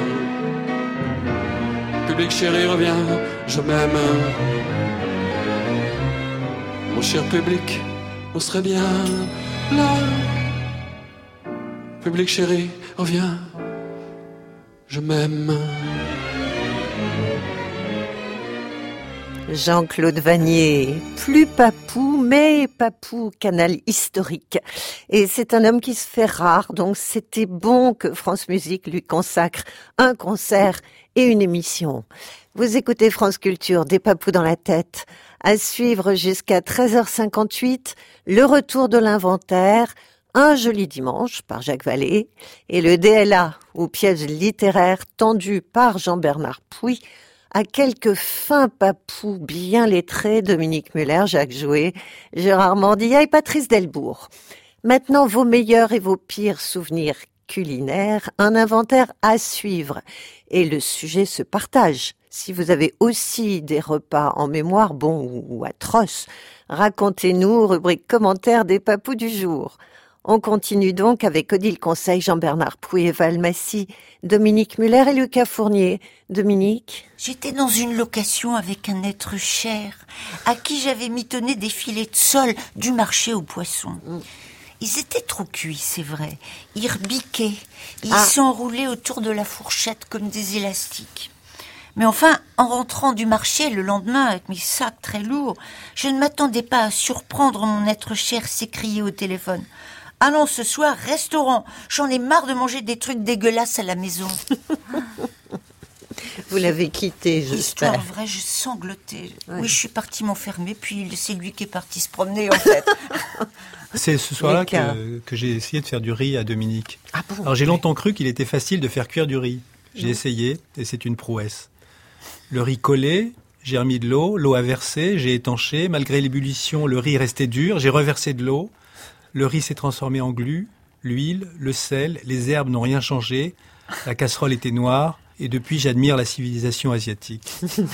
Public chéri, reviens, je m'aime. Mon cher public, on serait bien là. Public chéri, reviens, je m'aime. Jean-Claude Vannier, plus papou, mais papou, canal historique. Et c'est un homme qui se fait rare, donc c'était bon que France Musique lui consacre un concert et une émission. Vous écoutez France Culture, des papous dans la tête. À suivre jusqu'à 13h58, le retour de l'inventaire, Un joli dimanche par Jacques Vallée et le DLA, ou piège littéraire tendu par Jean-Bernard Pouy, à quelques fins papous bien lettrés, Dominique Muller, Jacques Jouet, Gérard Mordillat et Patrice Delbourg. Maintenant, vos meilleurs et vos pires souvenirs culinaires, un inventaire à suivre. Et le sujet se partage. Si vous avez aussi des repas en mémoire, bons ou atroces, racontez-nous, rubrique commentaires des papous du jour. On continue donc avec Odile Conseil, Jean-Bernard Pouy et Val Massy, Dominique Muller et Lucas Fournier. Dominique? J'étais dans une location avec un être cher, à qui j'avais mitonné des filets de sole du marché aux poissons. Ils étaient trop cuits, c'est vrai. Ils rebiquaient. Ils s'enroulaient autour de la fourchette comme des élastiques. Mais enfin, en rentrant du marché le lendemain avec mes sacs très lourds, je ne m'attendais pas à surprendre mon être cher s'écrier au téléphone. « Ah non, ce soir, restaurant. J'en ai marre de manger des trucs dégueulasses à la maison. » Vous l'avez quitté, j'espère. Histoire vraie, je sanglotais. Ouais. Oui, je suis partie m'enfermer, puis c'est lui qui est parti se promener, en fait. C'est ce soir-là que j'ai essayé de faire du riz à Dominique. Ah bon? Alors j'ai longtemps cru qu'il était facile de faire cuire du riz. J'ai essayé, et c'est une prouesse. Le riz collé, j'ai remis de l'eau a versé, j'ai étanché. Malgré l'ébullition, le riz restait dur, j'ai reversé de l'eau. Le riz s'est transformé en glu, l'huile, le sel, les herbes n'ont rien changé, la casserole était noire, et depuis j'admire la civilisation asiatique.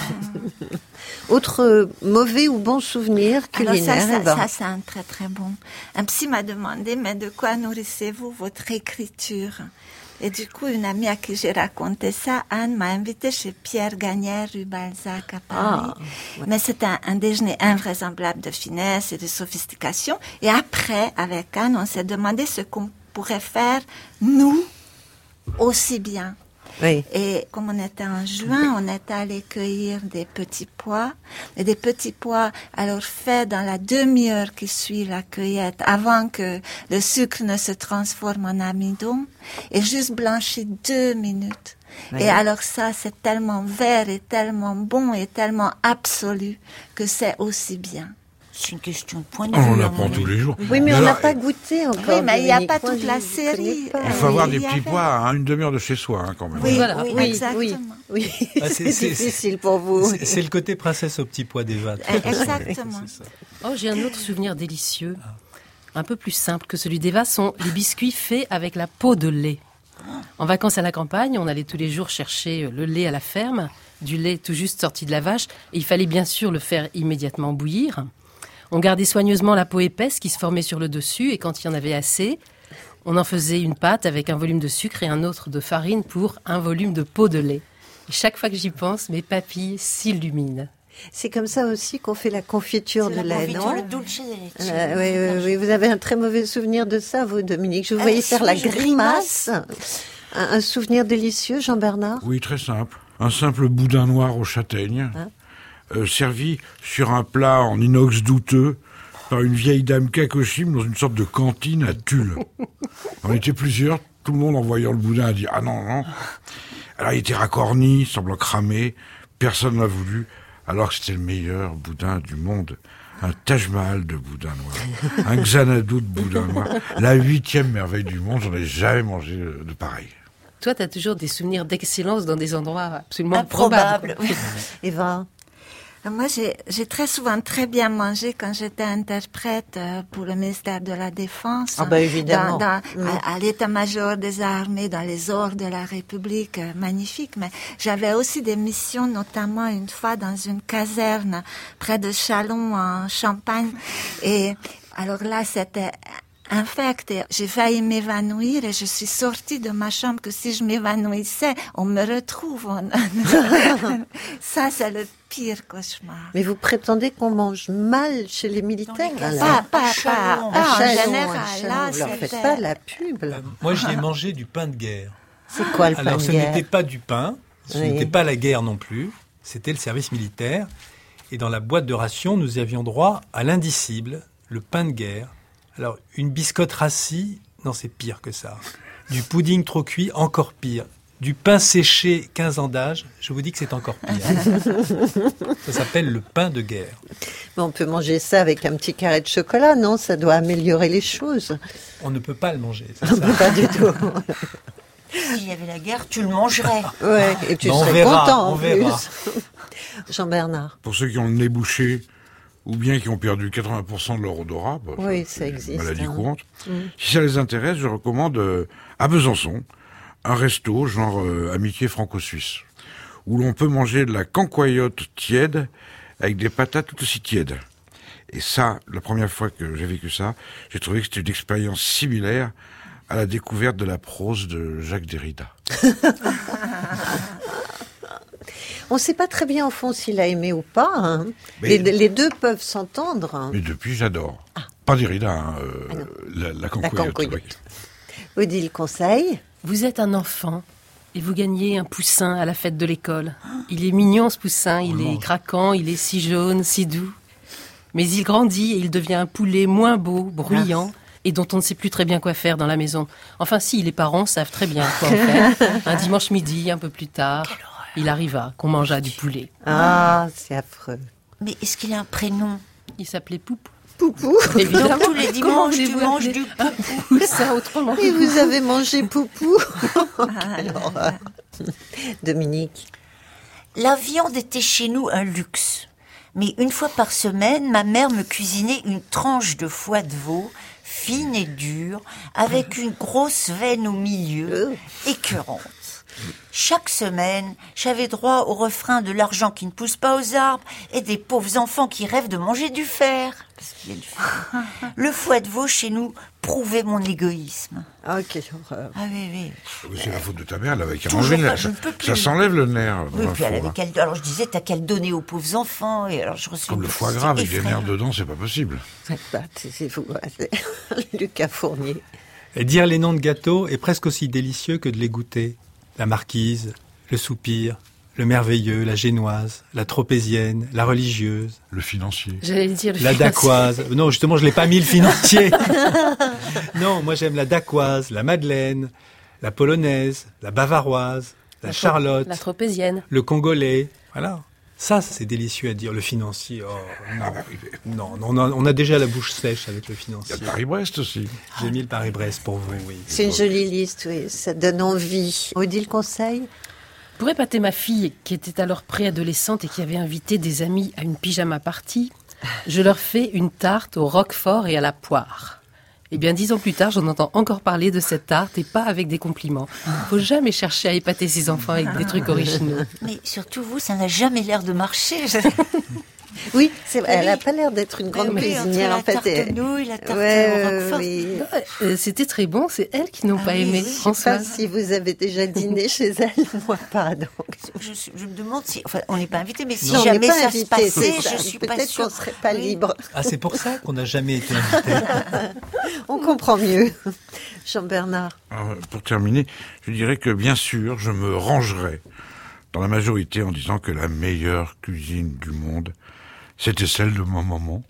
Autre mauvais ou bon souvenir culinaire? Alors ça c'est un très très bon. Un psy m'a demandé, mais de quoi nourrissez-vous votre écriture? Et du coup, une amie à qui j'ai raconté ça, Anne, m'a invitée chez Pierre Gagnère, rue Balzac à Paris. Ouais. Mais c'était un déjeuner invraisemblable de finesse et de sophistication. Et après, avec Anne, on s'est demandé ce qu'on pourrait faire, nous, aussi bien. Oui. Et comme on était en juin, on est allé cueillir des petits pois. Et des petits pois, alors faits dans la demi-heure qui suit la cueillette, avant que le sucre ne se transforme en amidon, et juste blanchis 2 minutes. Oui. Et alors ça, c'est tellement vert et tellement bon et tellement absolu que c'est aussi bien. C'est une question de point de vue. On l'apprend tous les jours. Oui, mais on n'a pas goûté encore. Oui, mais il n'y a pas toute la série. Il faut avoir des petits pois à une demi-heure de chez soi, quand même. Oui, voilà. Oui, exactement. Oui. C'est difficile pour vous. C'est le côté princesse aux petits pois d'Eva. Exactement. Oh, j'ai un autre souvenir délicieux, un peu plus simple que celui d'Eva, sont les biscuits faits avec la peau de lait. En vacances à la campagne, on allait tous les jours chercher le lait à la ferme, du lait tout juste sorti de la vache, et il fallait bien sûr le faire immédiatement bouillir. On gardait soigneusement la peau épaisse qui se formait sur le dessus, et quand il y en avait assez, on en faisait une pâte avec un volume de sucre et un autre de farine pour un volume de peau de lait. Et chaque fois que j'y pense, mes papilles s'illuminent. C'est comme ça aussi qu'on fait la confiture de lait, non? Le dulce de leche. Oui, vous avez un très mauvais souvenir de ça, vous, Dominique. Je vous voyais faire la grimace. Un souvenir délicieux, Jean-Bernard? Oui, très simple. Un simple boudin noir aux châtaignes. Servi sur un plat en inox douteux par une vieille dame cacochime dans une sorte de cantine à Tulle. On était plusieurs, tout le monde en voyant le boudin a dit « Ah non, non ». Alors il était racorni, semblant cramer, personne n'a voulu, alors que c'était le meilleur boudin du monde. Un Taj Mahal de boudin noir, un Xanadu de boudin noir, la 8e merveille du monde, j'en ai jamais mangé de pareil. Toi, tu as toujours des souvenirs d'excellence dans des endroits absolument improbables. Eva? Moi, j'ai très souvent très bien mangé quand j'étais interprète pour le ministère de la Défense. Ah bah évidemment. À l'état-major des armées, dans les ordres de la République, magnifique. Mais j'avais aussi des missions, notamment une fois dans une caserne près de Châlons en Champagne. Et alors là, c'était infect. J'ai failli m'évanouir et je suis sortie de ma chambre que si je m'évanouissais, on me retrouve. Ça, c'est le pire cauchemar. Mais vous prétendez qu'on mange mal chez les militaires? Pas en général. Là, vous leur faites pas la pub. Là. Moi, j'y ai mangé du pain de guerre. C'est quoi le pain de guerre? Alors, ce n'était pas du pain, ce n'était pas la guerre non plus, c'était le service militaire. Et dans la boîte de ration, nous avions droit à l'indicible, le pain de guerre. Alors, une biscotte rassie, non, c'est pire que ça. Du pudding trop cuit, encore pire. Du pain séché, 15 ans d'âge, je vous dis que c'est encore pire. Ça s'appelle le pain de guerre. Mais on peut manger ça avec un petit carré de chocolat, non? Ça doit améliorer les choses. On ne peut pas le manger, c'est ça? Pas du tout. S'il y avait la guerre, tu le mangerais. Ouais, et tu serais content en plus. Jean-Bernard. Pour ceux qui ont le nez bouché, ou bien qui ont perdu 80% de leur odorat, oui, ça existe, maladie courante. Si ça les intéresse, je recommande à Besançon un resto genre amitié franco-suisse, où l'on peut manger de la cancoyote tiède avec des patates tout aussi tièdes. Et ça, la première fois que j'ai vécu ça, j'ai trouvé que c'était une expérience similaire à la découverte de la prose de Jacques Derrida. On ne sait pas très bien, au fond, s'il a aimé ou pas. Hein. Les deux peuvent s'entendre. Hein. Mais depuis, j'adore. Pas Derrida, la cancoyote. Odile Conseil. Vous êtes un enfant et vous gagnez un poussin à la fête de l'école. Il est mignon, ce poussin. Il est craquant, il est si jaune, si doux. Mais il grandit et il devient un poulet moins beau, bruyant, et dont on ne sait plus très bien quoi faire dans la maison. Enfin si, les parents savent très bien quoi en faire. Un dimanche midi, un peu plus tard, il arriva qu'on mangeât du poulet. Ah, c'est affreux. Mais est-ce qu'il a un prénom? Il s'appelait Poupou. Poupou. Évidemment. Donc, tous les dimanches, tu manges du poupou. Ça, autrement. Et vous avez mangé Poupou. Dominique. La viande était chez nous un luxe. Mais une fois par semaine, ma mère me cuisinait une tranche de foie de veau, fine et dure, avec une grosse veine au milieu, écœurante. Chaque semaine, j'avais droit au refrain de l'argent qui ne pousse pas aux arbres et des pauvres enfants qui rêvent de manger du fer. Parce qu'il y a le fer. Le foie de veau chez nous prouvait mon égoïsme. Ah, quelle horreur. Ah oui. C'est la faute de ta mère, elle avait qu'à enlever le nerf. Ça s'enlève le nerf. Oui, puis elle avait alors je disais, t'as qu'à le donner aux pauvres enfants. Et alors je reçois comme le foie gras avec des nerfs dedans, c'est pas possible. C'est fou. Lucas Fournier. Et dire les noms de gâteaux est presque aussi délicieux que de les goûter. La marquise, le soupir, le merveilleux, la génoise, la tropézienne, la religieuse. Le financier. J'allais dire la dacquoise. Non, justement, je l'ai pas mis le financier. Non, moi j'aime la dacquoise, la madeleine, la polonaise, la bavaroise, la charlotte. La tropézienne. Le congolais. Voilà. Ça, c'est délicieux à dire. Le financier, non. On a déjà la bouche sèche avec le financier. Il y a le Paris-Brest aussi. J'ai mis le Paris-Brest pour vous, oui. C'est une jolie liste, oui. Ça donne envie. Odile Conseil. Pour épater ma fille, qui était alors préadolescente et qui avait invité des amis à une pyjama party, je leur fais une tarte au roquefort et à la poire. Eh bien, 10 ans plus tard, j'en entends encore parler de cette tarte et pas avec des compliments. Faut jamais chercher à épater ses enfants avec des trucs originaux. Mais surtout vous, ça n'a jamais l'air de marcher. Oui, elle n'a pas l'air d'être une grande cuisinière, en fait. La tarte aux nouilles, la tarte au roquefort. Oui. C'était très bon, c'est elles qui n'ont pas aimé. Je ne sais pas si vous avez déjà dîné chez elle, moi pas. Donc. Je me demande si... Enfin, on n'est pas invité, mais si non, jamais ça se passait, je suis pas sûre. Peut-être qu'on ne serait pas libre. Ah, c'est pour ça qu'on n'a jamais été invité. On comprend mieux. Jean-Bernard. Alors, pour terminer, je dirais que bien sûr, je me rangerai dans la majorité en disant que la meilleure cuisine du monde, c'était celle de ma maman.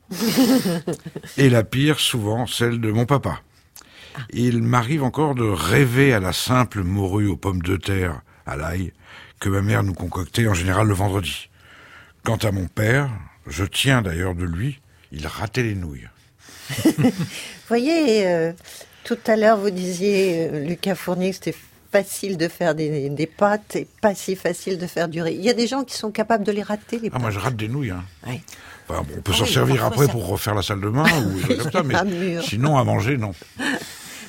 Et la pire, souvent, celle de mon papa. Il m'arrive encore de rêver à la simple morue aux pommes de terre, à l'ail, que ma mère nous concoctait en général le vendredi. Quant à mon père, je tiens d'ailleurs de lui, il ratait les nouilles. Vous voyez, tout à l'heure, vous disiez, Lucas Fournier, que c'était facile de faire des pâtes et pas si facile de faire du riz. Il y a des gens qui sont capables de les rater, les pâtes. Moi je rate des nouilles. Oui. Enfin, on peut s'en servir après pour refaire la salle de bain ou des trucs comme ça, mais sinon à manger, non. Dominique ?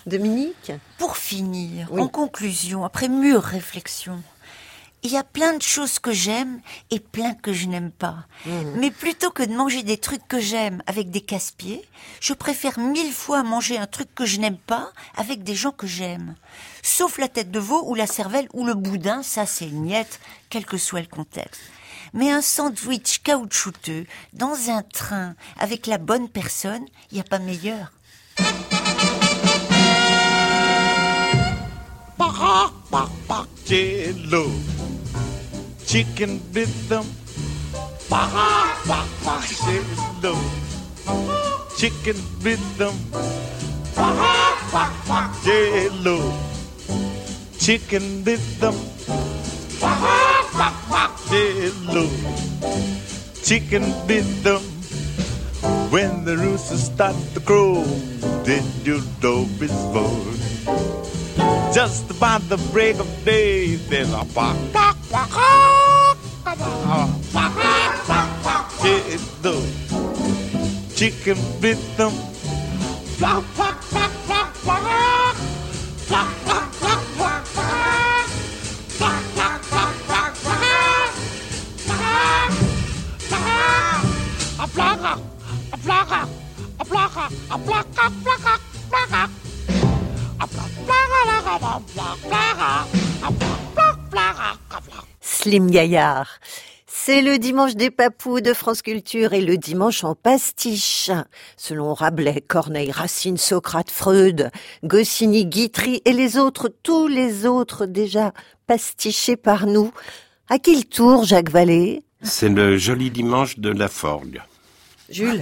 Pour finir, en conclusion, après mûre réflexion, il y a plein de choses que j'aime et plein que je n'aime pas. Mais plutôt que de manger des trucs que j'aime avec des casse-pieds, je préfère 1000 fois manger un truc que je n'aime pas avec des gens que j'aime. Sauf la tête de veau ou la cervelle ou le boudin, ça c'est niette, quel que soit le contexte. Mais un sandwich caoutchouteux dans un train avec la bonne personne, il n'y a pas meilleur. Jello, chicken rhythm. Jello, chicken rhythm. Jello, chicken rhythm. Jello, chicken rhythm. When the rooster starts to crow, then you know it's born. Just about the break of day, there's a bark, bark, bark, the chicken rhythm. Flock, flock, flock, flock, flock, flock, flock, flock, flock, flock, flock, flock, flock, a flock, a flock, a flock, a flock, a flock, a flock. Slim Gaillard. C'est le dimanche des papous de France Culture et le dimanche en pastiche. Selon Rabelais, Corneille, Racine, Socrate, Freud, Goscinny, Guitry et les autres, tous les autres déjà pastichés par nous. À qui le tour, Jacques Vallée ? C'est le joli dimanche de la Forgue. Jules.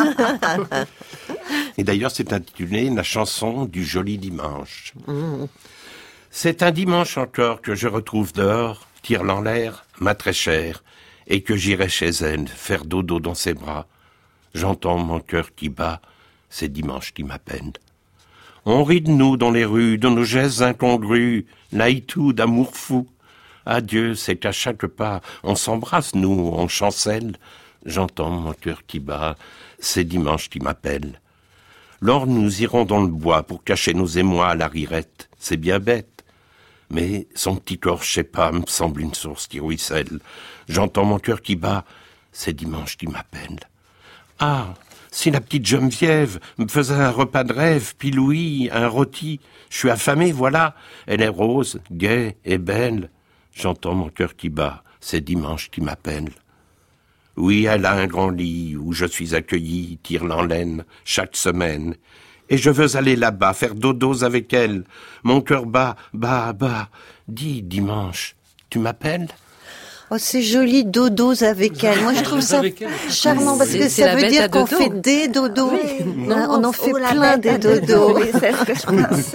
Et d'ailleurs, c'est intitulé « La chanson du joli dimanche ». C'est un dimanche encore que je retrouve dehors, tire en l'air, ma très chère, et que j'irai chez elle, faire dodo dans ses bras. J'entends mon cœur qui bat, c'est dimanche qui m'appelle. On rit de nous dans les rues, de nos gestes incongrus, naïtou d'amour fou. Adieu, c'est qu'à chaque pas, on s'embrasse, nous, on chancelle. J'entends mon cœur qui bat, c'est dimanche qui m'appelle. Lors nous irons dans le bois pour cacher nos émois à la rirette. C'est bien bête, mais son petit corps, je sais pas, me semble une source qui ruisselle. J'entends mon cœur qui bat, c'est dimanche qui m'appelle. Ah, si la petite Geneviève me faisait un repas de rêve, puis Louis, un rôti, je suis affamé, voilà. Elle est rose, gaie et belle. J'entends mon cœur qui bat, c'est dimanche qui m'appelle. Oui, elle a un grand lit où je suis accueilli, tire en laine, chaque semaine. Et je veux aller là-bas, faire dodos avec elle. Mon cœur bat, bat, bat. Dis, dimanche, tu m'appelles ? Oh, c'est joli, dodos avec elle. Moi, je trouve ça charmant parce que ça veut dire qu'on fait des dodos. Oui. On en fait plein des dodos. Oui, c'est ce que je pense.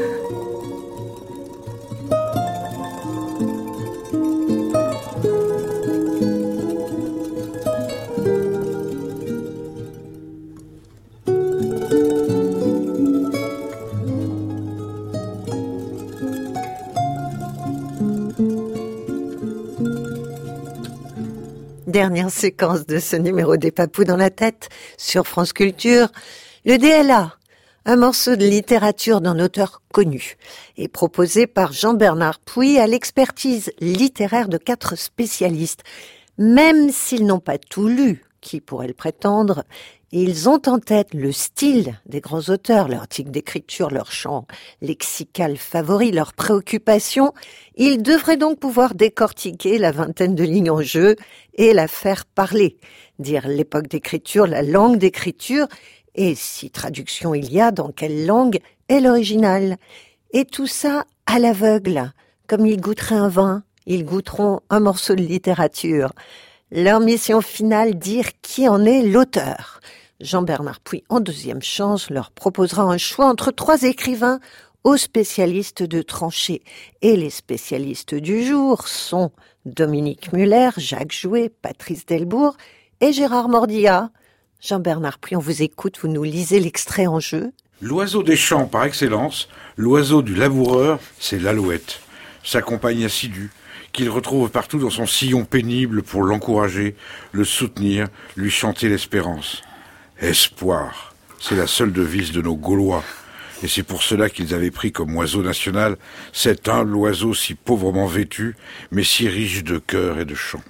Dernière séquence de ce numéro des papous dans la tête sur France Culture. Le DLA, un morceau de littérature d'un auteur connu, est proposé par Jean-Bernard Puy à l'expertise littéraire de 4 spécialistes. Même s'ils n'ont pas tout lu, qui pourrait le prétendre, ils ont en tête le style des grands auteurs, leur tic d'écriture, leur champ lexical favori, leurs préoccupations. Ils devraient donc pouvoir décortiquer la vingtaine de lignes en jeu et la faire parler, dire l'époque d'écriture, la langue d'écriture, et si traduction il y a, dans quelle langue est l'original. Et tout ça à l'aveugle, comme ils goûteraient un vin, ils goûteront un morceau de littérature. Leur mission finale, dire qui en est l'auteur. Jean-Bernard Puy, en deuxième chance, leur proposera un choix entre 3 écrivains aux spécialistes de tranchée. Et les spécialistes du jour sont Dominique Muller, Jacques Jouet, Patrice Delbourg et Gérard Mordillat. Jean-Bernard Puy, on vous écoute, vous nous lisez l'extrait en jeu. L'oiseau des champs par excellence, l'oiseau du laboureur, c'est l'alouette, sa compagne assidue, qu'il retrouve partout dans son sillon pénible pour l'encourager, le soutenir, lui chanter l'espérance. Espoir, c'est la seule devise de nos Gaulois. Et c'est pour cela qu'ils avaient pris comme oiseau national cet humble oiseau si pauvrement vêtu, mais si riche de cœur et de chant.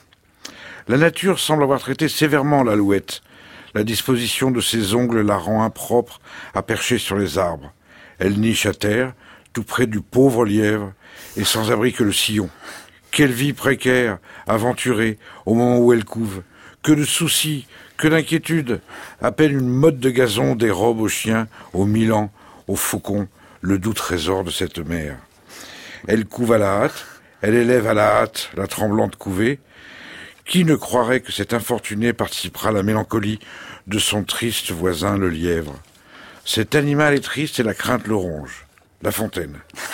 La nature semble avoir traité sévèrement l'alouette. La disposition de ses ongles la rend impropre à percher sur les arbres. Elle niche à terre, tout près du pauvre lièvre, et sans abri que le sillon. Quelle vie précaire, aventurée, au moment où elle couve. Que de soucis, que d'inquiétudes. À peine une motte de gazon dérobe aux chiens, aux milans, aux faucons, le doux trésor de cette mer. Elle couve à la hâte, elle élève à la hâte la tremblante couvée. Qui ne croirait que cet infortuné participera à la mélancolie de son triste voisin le lièvre? Cet animal est triste et la crainte le ronge. La Fontaine.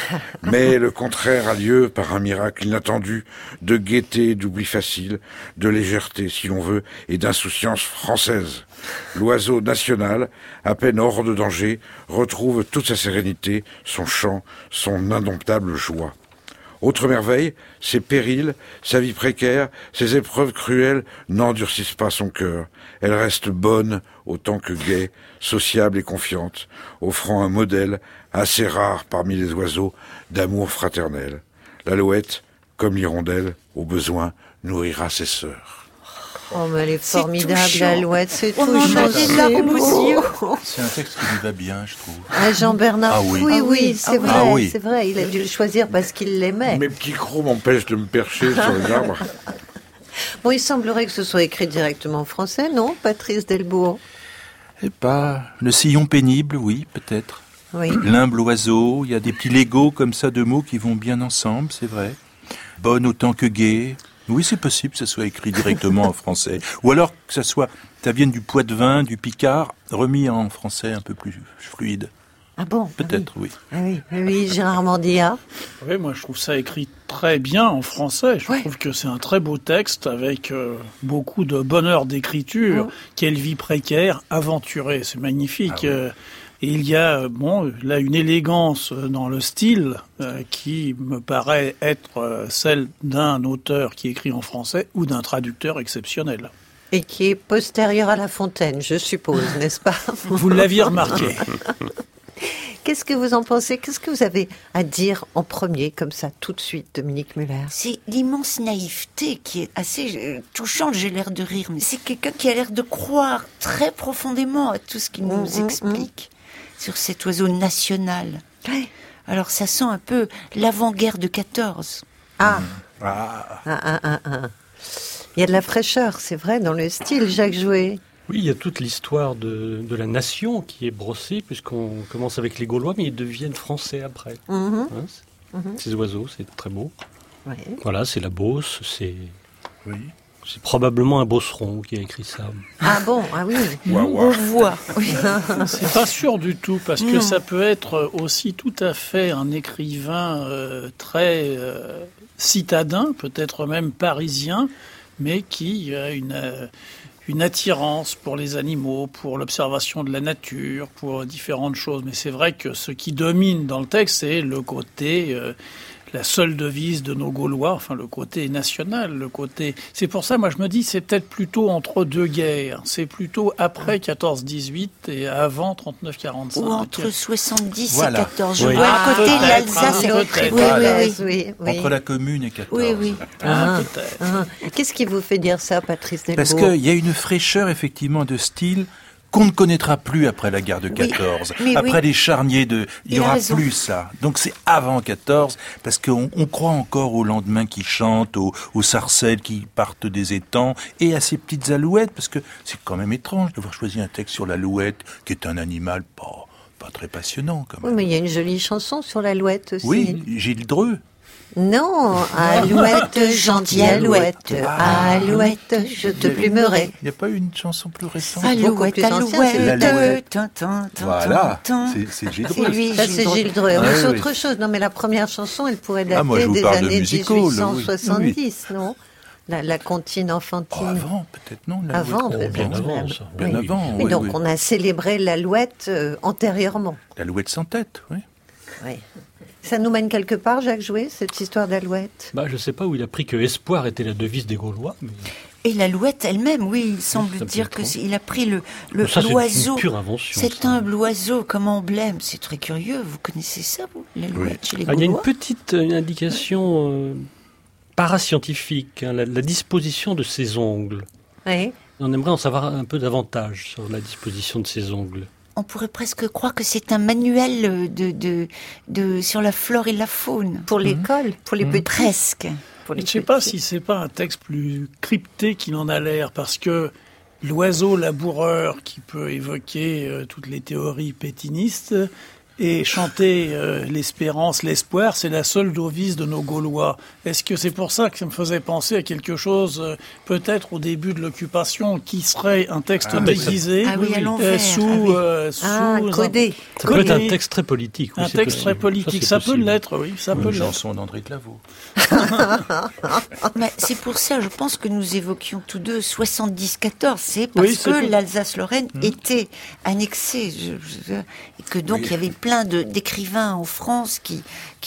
Mais le contraire a lieu par un miracle inattendu de gaieté, d'oubli facile, de légèreté, si l'on veut, et d'insouciance française. L'oiseau national, à peine hors de danger, retrouve toute sa sérénité, son chant, son indomptable joie. Autre merveille, ses périls, sa vie précaire, ses épreuves cruelles n'endurcissent pas son cœur. Elle reste bonne autant que gaie, sociable et confiante, offrant un modèle assez rare parmi les oiseaux d'amour fraternel. L'alouette, comme l'hirondelle, au besoin, nourrira ses sœurs. Oh, mais elle est formidable, l'alouette, c'est On touchant. en a des larmes aux yeux. C'est un texte qui lui va bien, je trouve. Ah, Jean-Bernard, Ah oui. oui, c'est vrai, Ah oui. c'est vrai, il a dû le choisir parce qu'il l'aimait. Mes petits crocs m'empêchent de me percher sur les arbres. Bon, il semblerait que ce soit écrit directement en français, non, Patrice Delbourg? Et pas le sillon pénible, oui, peut-être. Oui. L'humble oiseau, il y a des petits Legos comme ça de mots qui vont bien ensemble, c'est vrai. Bonne autant que gaie. Oui, c'est possible que ça soit écrit directement en français. Ou alors que ça vienne du Poitevin, du Picard, remis en français un peu plus fluide. Ah bon? Peut-être, oui. Ah oui, oui, Gérard Mandia. Oui, moi je trouve ça écrit très bien en français. Je trouve que c'est un très beau texte avec beaucoup de bonheur d'écriture. Quelle vie précaire, aventurée, c'est magnifique. Et il y a là une élégance dans le style qui me paraît être celle d'un auteur qui écrit en français ou d'un traducteur exceptionnel. Et qui est postérieur à La Fontaine, je suppose, n'est-ce pas? Vous l'aviez remarqué. Qu'est-ce que vous en pensez? Qu'est-ce que vous avez à dire en premier, comme ça, tout de suite, Dominique Muller? C'est l'immense naïveté qui est assez touchante. J'ai l'air de rire, mais c'est quelqu'un qui a l'air de croire très profondément à tout ce qu'il nous explique sur cet oiseau national. Alors ça sent un peu l'avant-guerre de 14. Il y a de la fraîcheur, c'est vrai, dans le style, Jacques Jouet. Oui, il y a toute l'histoire de la nation qui est brossée, puisqu'on commence avec les Gaulois, mais ils deviennent français après. Ces oiseaux, c'est très beau. Ouais. Voilà, c'est la Beauce, c'est probablement un Beauceron qui a écrit ça. Ah bon, ah oui. On voit. C'est pas sûr du tout, parce que ça peut être aussi tout à fait un écrivain très citadin, peut-être même parisien, mais qui a une attirance pour les animaux, pour l'observation de la nature, pour différentes choses. Mais c'est vrai que ce qui domine dans le texte, c'est le côté, la seule devise de nos Gaulois, enfin le côté national, le côté... C'est pour ça, moi je me dis, c'est peut-être plutôt entre deux guerres. C'est plutôt après 14-18 et avant 39-45. Ou entre 70 Voilà. et 14. Je Oui. vois à côté l'Alsace. Peut-être. Entre la commune et 14. Oui. Qu'est-ce qui vous fait dire ça, Patrice Delbourg? Parce qu'il y a une fraîcheur, effectivement, de style qu'on ne connaîtra plus après la guerre de 14. Après les charniers il n'y aura plus ça. Donc c'est avant 14, parce qu'on croit encore aux lendemains qui chantent, aux sarcelles qui partent des étangs, et à ces petites alouettes, parce que c'est quand même étrange d'avoir choisi un texte sur l'alouette, qui est un animal pas très passionnant, quand même. Oui, mais il y a une jolie chanson sur l'alouette aussi. Oui, Gilles Dreux. Non, alouette, gentille alouette, alouette, je te plumerai. Il n'y a pas une chanson plus récente? Alouette, L'alouette. Voilà, c'est Gilles Dreux. Ça, c'est Gilles Dreux. C'est autre chose. Non, mais la première chanson, elle pourrait dater des années 1870, non? la comptine enfantine. Avant, peut-être non. Avant, peut-être bien avant, ça. Bien avant. Mais donc, on a célébré l'Alouette antérieurement. L'Alouette sans tête, oui. Oui. Ça nous mène quelque part, Jacques Jouet, cette histoire d'Alouette? Je ne sais pas où il a pris que espoir était la devise des Gaulois. Mais... Et l'Alouette elle-même, oui, il semble dire qu'il a pris l'oiseau. C'est une pure invention. Cet humble oiseau comme emblème, c'est très curieux. Vous connaissez ça, vous, l'Alouette chez les Gaulois? Il y a une petite indication parascientifique, la disposition de ses ongles. Oui. On aimerait en savoir un peu davantage sur la disposition de ses ongles. On pourrait presque croire que c'est un manuel sur la flore et la faune. Pour l'école, pour les petits. Presque. Je ne sais pas si c'est pas un texte plus crypté qu'il en a l'air, parce que l'oiseau laboureur qui peut évoquer toutes les théories pétinistes et chanter l'espérance, l'espoir, c'est la seule devise de nos Gaulois. Est-ce que c'est pour ça que ça me faisait penser à quelque chose, peut-être au début de l'occupation, qui serait un texte déguisé, codé. Ça peut être un texte très politique. Un texte très politique, ça peut l'être, oui. Ça peut l'être. Une chanson d'André Claveau. Mais c'est pour ça, je pense que nous évoquions tous deux 70-14. C'est parce que l'Alsace-Lorraine était annexée. Et que donc il y avait plein d'écrivains en France qui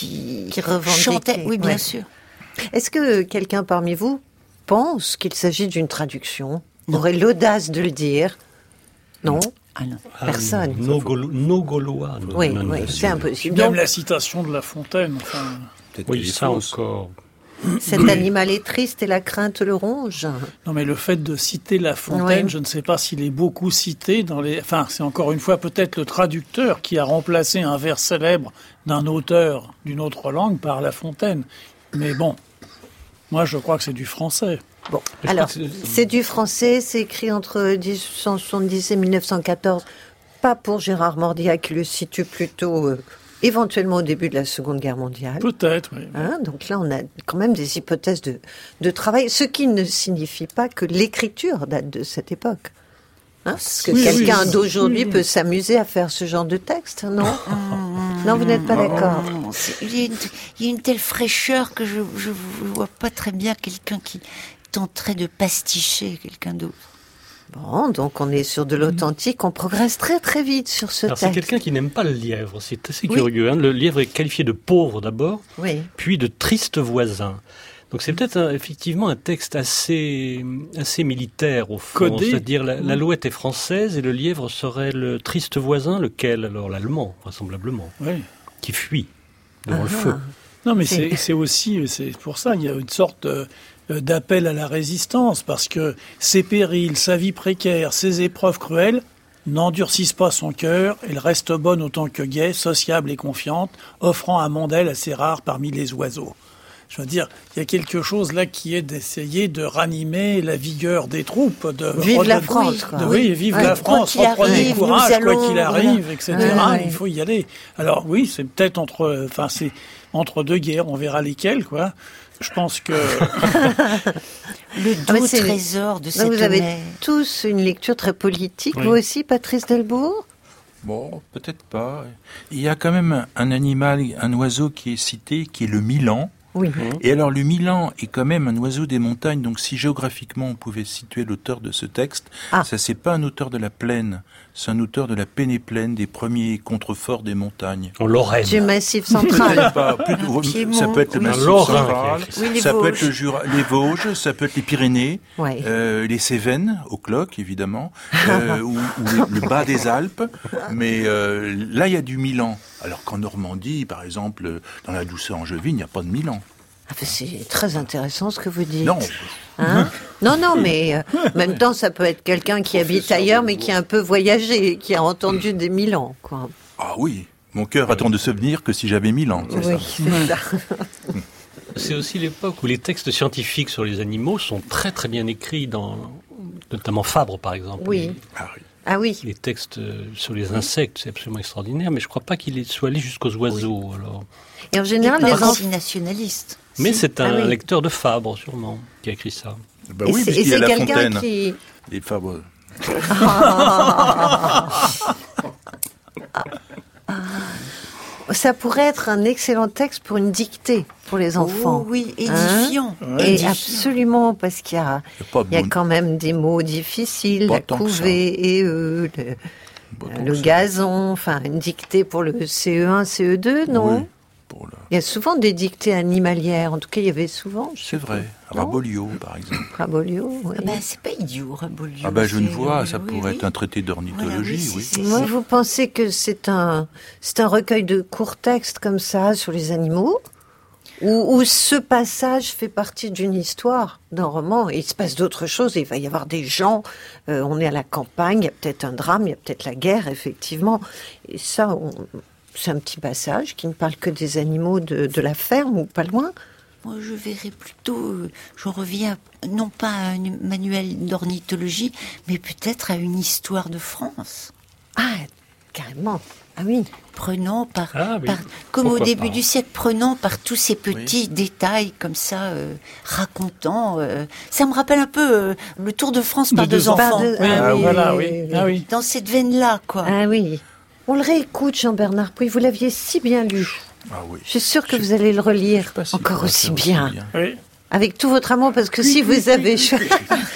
chantaient. Oui, bien sûr. Est-ce que quelqu'un parmi vous pense qu'il s'agit d'une traduction? Aurait l'audace de le dire? Non. Ah non. Personne. Nos Gaulois. Oui, c'est impossible. Même la citation de La Fontaine. Enfin, oui, ça encore. Cet animal est triste et la crainte le ronge. Non, mais le fait de citer La Fontaine, je ne sais pas s'il est beaucoup cité dans les... Enfin, c'est encore une fois peut-être le traducteur qui a remplacé un vers célèbre d'un auteur d'une autre langue par La Fontaine. Mais bon, moi je crois que c'est du français. Bon, alors, c'est du français, c'est écrit entre 1870 et 1914, pas pour Gérard Mordiat qui le situe plutôt... éventuellement au début de la Seconde Guerre mondiale. Peut-être, oui. Donc là, on a quand même des hypothèses de travail, ce qui ne signifie pas que l'écriture date de cette époque. Parce que quelqu'un d'aujourd'hui peut s'amuser à faire ce genre de texte, non? Non, vous n'êtes pas d'accord? Il y a une telle fraîcheur que je ne vois pas très bien quelqu'un qui tenterait de pasticher quelqu'un d'autre. Bon, donc on est sur de l'authentique, on progresse très très vite sur ce texte. C'est quelqu'un qui n'aime pas le lièvre, c'est assez curieux. Le lièvre est qualifié de pauvre d'abord, puis de triste voisin. Donc c'est peut-être effectivement un texte assez militaire au fond. Codé. C'est-à-dire l'Alouette est française et le lièvre serait le triste voisin, lequel? Alors l'Allemand, vraisemblablement, qui fuit devant le feu. Non, mais c'est aussi, c'est pour ça, il y a une sorte d'appel à la résistance, parce que ses périls, sa vie précaire, ses épreuves cruelles n'endurcissent pas son cœur, elle reste bonne autant que gaie, sociable et confiante, offrant un mondel assez rare parmi les oiseaux. Je veux dire, il y a quelque chose là qui est d'essayer de ranimer la vigueur des troupes. Vive la France, quoi. Vive la France, reprenez courage, quoi qu'il arrive, etc. Il faut y aller. Alors oui, c'est peut-être entre deux guerres, on verra lesquelles, quoi. Je pense que... Le doux trésor de cette mer. Vous avez tous une lecture très politique, vous aussi, Patrice Delbourg? Bon, peut-être pas. Il y a quand même un animal, un oiseau qui est cité, qui est le milan. Oui. Et alors le milan est quand même un oiseau des montagnes, donc si géographiquement on pouvait situer l'auteur de ce texte, ça c'est pas un auteur de la plaine, c'est un auteur de la pénéplaine, des premiers contreforts des montagnes. En Lorraine. Du Massif central. Ça peut être le Massif central, ça peut être le Jura, les Vosges, ça peut être les Pyrénées, les Cévennes, au Cloc évidemment, ou le bas des Alpes, mais là il y a du milan. Alors qu'en Normandie, par exemple, dans la douceur angevine, il n'y a pas de milan. C'est très intéressant ce que vous dites. Non. Non, mais en même temps, ça peut être quelqu'un qui habite ailleurs, mais qui a un peu voyagé, qui a entendu des Milans, quoi. Ah oui, mon cœur attend de se venir que si j'avais 1000 ans. C'est ça. C'est aussi l'époque où les textes scientifiques sur les animaux sont très très bien écrits, notamment Fabre, par exemple. Oui. Ah oui. Les textes sur les insectes, c'est absolument extraordinaire, mais je ne crois pas qu'il soit allé jusqu'aux oiseaux. Alors. Et en général, les enfants nationalistes. Mais c'est un lecteur de Fabre, sûrement, qui a écrit ça. Bah oui, puisqu'il y a La Fontaine. Les Fabre. Ça pourrait être un excellent texte pour une dictée pour les enfants. Oh, oui, édifiant. Et absolument, parce qu'il y a quand même des mots difficiles, la couvée, le gazon, enfin une dictée pour le CE1, CE2, non? Il y a souvent des dictées animalières, en tout cas il y avait souvent. C'est vrai, Raboliau par exemple. Raboliau, oui. C'est pas idiot, Raboliau. Je ne vois, ça pourrait être un traité d'ornithologie, Moi, vous pensez que c'est un recueil de courts textes comme ça sur les animaux, où ce passage fait partie d'une histoire, d'un roman, et il se passe d'autres choses, il va y avoir des gens, on est à la campagne, il y a peut-être un drame, il y a peut-être la guerre, effectivement, et ça, c'est un petit passage qui ne parle que des animaux de la ferme ou pas loin. Moi, je verrais plutôt, je reviens non pas à un manuel d'ornithologie, mais peut-être à une histoire de France. Ah, carrément. Ah oui. Prenant comme au début du siècle, prenant par tous ces petits détails comme ça, racontant. Ça me rappelle un peu le Tour de France par deux enfants. Dans cette veine-là, quoi. Ah oui. On le réécoute, Jean-Bernard Pouy. Vous l'aviez si bien lu. Ah oui. Je suis sûre que vous allez le relire encore aussi bien. Oui. Avec tout votre amour, parce que si vous avez choisi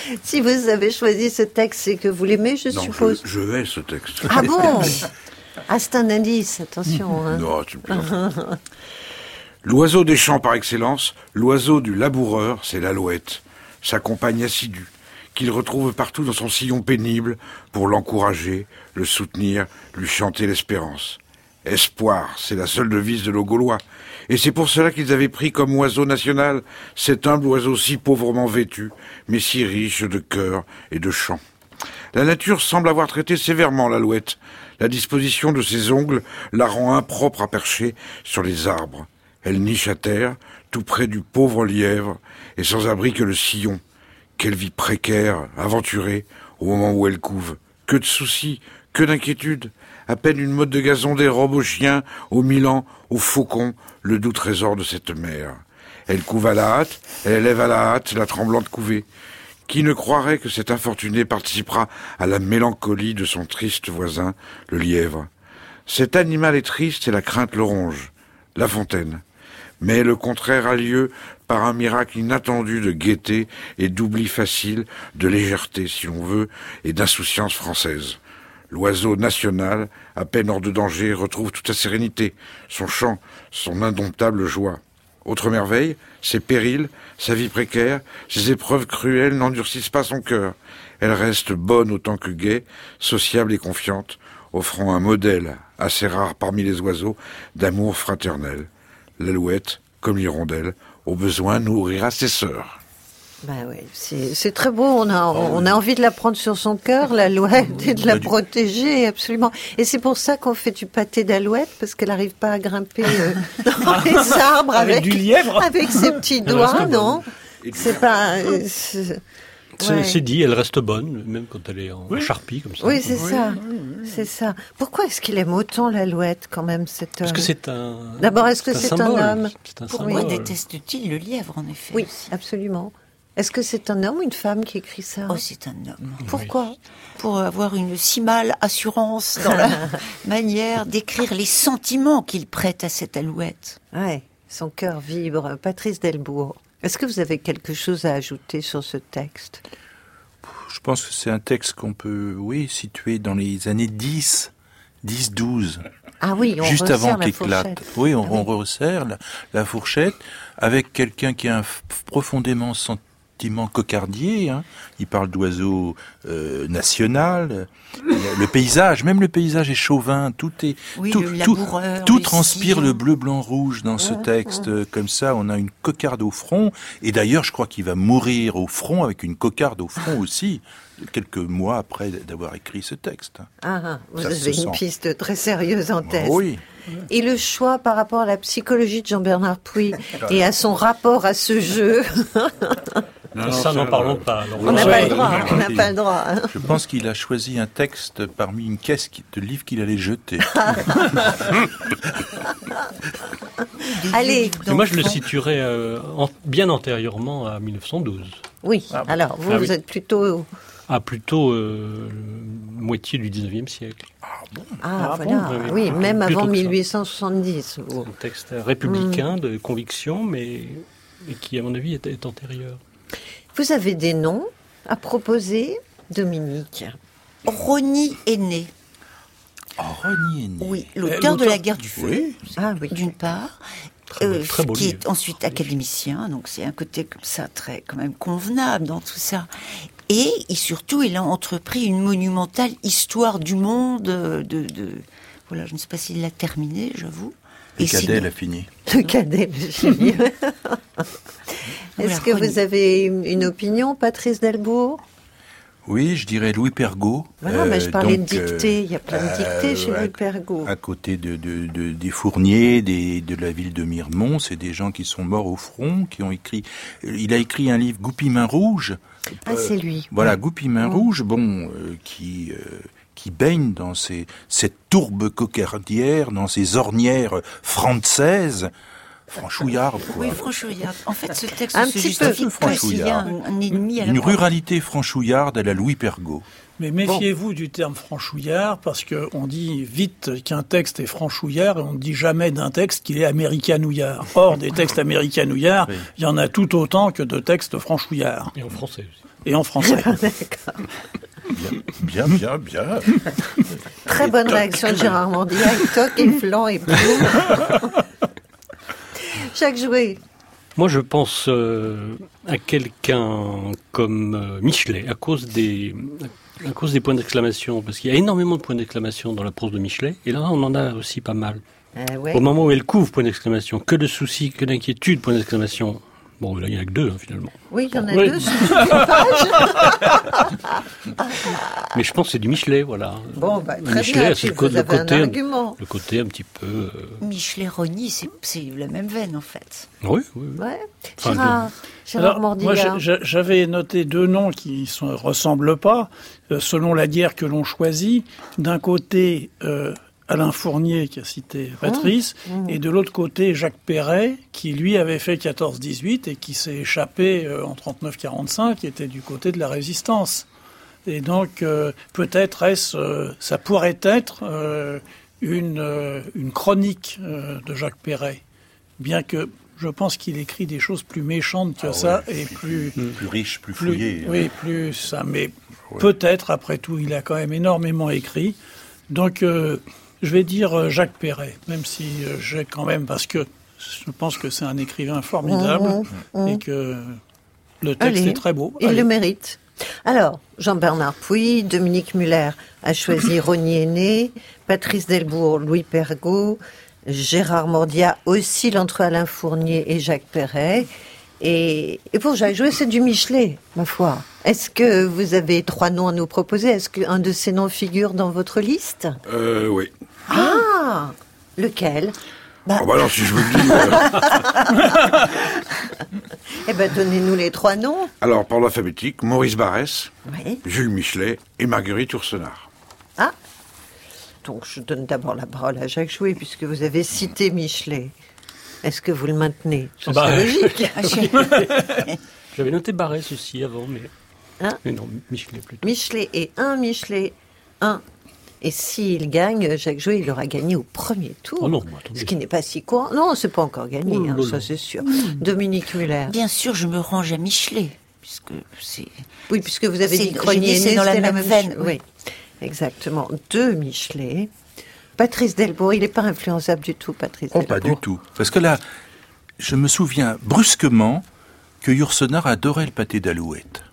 ce texte, c'est que vous l'aimez, je suppose. Je hais ce texte. Ah bon? Ah, c'est un indice, attention. Hein. Non, tu me plaisantes. L'oiseau des champs par excellence, l'oiseau du laboureur, c'est l'alouette, sa compagne assidue, qu'il retrouve partout dans son sillon pénible pour l'encourager, le soutenir, lui chanter l'espérance. Espoir, c'est la seule devise de nos Gaulois. Et c'est pour cela qu'ils avaient pris comme oiseau national cet humble oiseau si pauvrement vêtu, mais si riche de cœur et de chant. La nature semble avoir traité sévèrement l'alouette. La disposition de ses ongles la rend impropre à percher sur les arbres. Elle niche à terre, tout près du pauvre lièvre, et sans abri que le sillon. Quelle vie précaire, aventurée, au moment où elle couve. Que de soucis, que d'inquiétudes. À peine une motte de gazon dérobe aux chiens, aux milans, aux faucons, le doux trésor de cette mer. Elle couve à la hâte, elle élève à la hâte la tremblante couvée. Qui ne croirait que cet infortuné participera à la mélancolie de son triste voisin, le lièvre? Cet animal est triste et la crainte le ronge. La Fontaine. Mais le contraire a lieu par un miracle inattendu de gaieté et d'oubli facile, de légèreté, si l'on veut, et d'insouciance française. L'oiseau national, à peine hors de danger, retrouve toute sa sérénité, son chant, son indomptable joie. Autre merveille, ses périls, sa vie précaire, ses épreuves cruelles n'endurcissent pas son cœur. Elle reste bonne autant que gaie, sociable et confiante, offrant un modèle, assez rare parmi les oiseaux, d'amour fraternel. L'alouette, comme l'hirondelle, au besoin nourrira ses sœurs. Ben oui, c'est très beau. On a envie de la prendre sur son cœur, l'alouette, et de la protéger, absolument. Et c'est pour ça qu'on fait du pâté d'alouette, parce qu'elle n'arrive pas à grimper dans les arbres avec du lièvre, avec ses petits doigts, non? C'est pas. C'est dit, elle reste bonne, même quand elle est en charpie comme ça. Oui, c'est ça. C'est ça. Pourquoi est-ce qu'il aime autant l'alouette, quand même, cet homme? Parce que c'est un. D'abord, est-ce que c'est un homme? Pourquoi déteste-t-il le lièvre, en effet? Oui, absolument. Est-ce que c'est un homme ou une femme qui écrit ça? Oh, c'est un homme. Pourquoi? Pour avoir une si mâle assurance dans la manière d'écrire les sentiments qu'il prête à cette alouette. Ouais, son cœur vibre. Patrice Delbourg, est-ce que vous avez quelque chose à ajouter sur ce texte? Je pense que c'est un texte qu'on peut, situer dans les années 10-12. Ah oui, on juste resserre avant qu'éclate. Oui, on resserre la fourchette avec quelqu'un qui a un profondément sentiment cocardier. Hein. Il parle d'oiseau national. Le paysage, même le paysage est chauvin. Tout transpire le bleu, blanc, rouge dans ce texte. Comme ça, on a une cocarde au front. Et d'ailleurs, je crois qu'il va mourir au front avec une cocarde au front aussi, quelques mois après d'avoir écrit ce texte. Vous avez une piste très sérieuse en tête. Oui. Et le choix par rapport à la psychologie de Jean-Bernard Pouy et à son rapport à ce jeu. Ça, n'en parlons pas. On n'a pas le droit. On n'a pas le droit. Je pense qu'il a choisi un texte parmi une caisse de livres qu'il allait jeter. Allez. Moi, je le situerais bien antérieurement à 1912. Oui. Alors, vous êtes plutôt... plutôt moitié du 19e siècle. Voilà. Oui, même avant 1870. C'est un texte républicain de conviction, mais qui, à mon avis, est antérieur. Vous avez des noms à proposer, Dominique? Rosny Aîné. Rosny Aîné. Oui, l'auteur de La guerre du feu, d'une part. Très beau qui livre. est ensuite académicien, donc c'est un côté comme ça très quand même convenable dans tout ça. Et surtout, il a entrepris une monumentale histoire du monde. Voilà, je ne sais pas s'il l'a terminé, j'avoue. Le cadet l'a fini. Le cadet l'a fini. Est-ce que vous avez une opinion, Patrice Delbourg? Oui, je dirais Louis Pergaud. Voilà, mais je parlais de dictée. Il y a plein de dictées chez Louis Pergaud. À côté des Fourniers, de la ville de Miremont, c'est des gens qui sont morts au front, qui ont écrit... Il a écrit un livre, Goupil-Main Rouge. C'est lui. Voilà, Goupil-Main Rouge, qui baigne dans cette tourbe cocardière, dans ces ornières françaises. Franchouillard, quoi. Oui, franchouillard. En fait, ce texte un se petit justifie peu s'il y a un ennemi à la Une ruralité franchouillarde à la Louis Pergaud. Mais méfiez-vous du terme franchouillard, parce qu'on dit vite qu'un texte est franchouillard et on ne dit jamais d'un texte qu'il est américanouillard. Or, des textes américanouillards, il y en a tout autant que de textes franchouillards. Et en français aussi. Et en français. D'accord. Bien. Très bonne réaction de Gérard Mordia, toc et flanc et plume. Jacques Jouet. Moi, je pense à quelqu'un comme Michelet, à cause des points d'exclamation, parce qu'il y a énormément de points d'exclamation dans la prose de Michelet, et là, on en a aussi pas mal. Au moment où elle couvre, point d'exclamation, que de soucis, que d'inquiétudes, point d'exclamation. Bon, là, il n'y en a que deux, finalement. Oui, il y en a deux sur une page. Mais je pense que c'est du Michelet, voilà. Bon, très Michelet, bien, c'est vous avez un argument. Le côté un petit peu... Michelet-Rosny, c'est la même veine, en fait. Oui. Ouais. Alors, Mordia. moi, j'avais noté deux noms qui ne ressemblent pas, selon la guerre que l'on choisit. D'un côté... Alain Fournier, qui a cité Patrice, et de l'autre côté, Jacques Perret, qui lui avait fait 14-18 et qui s'est échappé en 39-45, qui était du côté de la résistance. Et donc, peut-être ça pourrait être une chronique de Jacques Perret, bien que je pense qu'il écrit des choses plus méchantes que ça et plus riches, plus fouillées. Oui, plus ça. Mais peut-être, après tout, il a quand même énormément écrit. Donc, je vais dire Jacques Perret, même si j'ai quand même, parce que je pense que c'est un écrivain formidable et que le texte est très beau. Il le mérite. Alors, Jean-Bernard Pouy, Dominique Muller a choisi Rosny Aîné, Patrice Delbourg, Louis Pergaud, Gérard Mordia oscille entre Alain Fournier et Jacques Perret. Et pour Jacques Jouet, c'est du Michelet, ma foi. Est-ce que vous avez 3 noms à nous proposer? Est-ce qu'un de ces noms figure dans votre liste? Oui. Ah, lequel? Alors, si je vous le dis... donnez-nous les 3 noms. Alors, par l'alphabétique, Maurice Barrès, Oui. Jules Michelet et Marguerite Yourcenar. Ah, donc je donne d'abord la parole à Jacques Jouet, puisque vous avez cité Michelet. Est-ce que vous le maintenez? C'est logique. J'avais noté Barrès aussi avant, mais non, Michelet plutôt. Michelet et Michelet 1. Et s'il gagne, Jacques Jouet, il aura gagné au premier tour. Oh non, attendez. Ce qui n'est pas si courant. Non, c'est pas encore gagné, ça c'est sûr. Dominique Muller. Bien sûr, je me range à Michelet, puisque c'est... Oui, puisque vous avez dit Rosny Aîné, c'est dans la même veine. Oui, exactement. 2 Michelet. Patrice Delbourg, il n'est pas influençable du tout, Patrice Delbourg. Pas du tout. Parce que là, je me souviens brusquement que Yourcenar adorait le pâté d'alouette.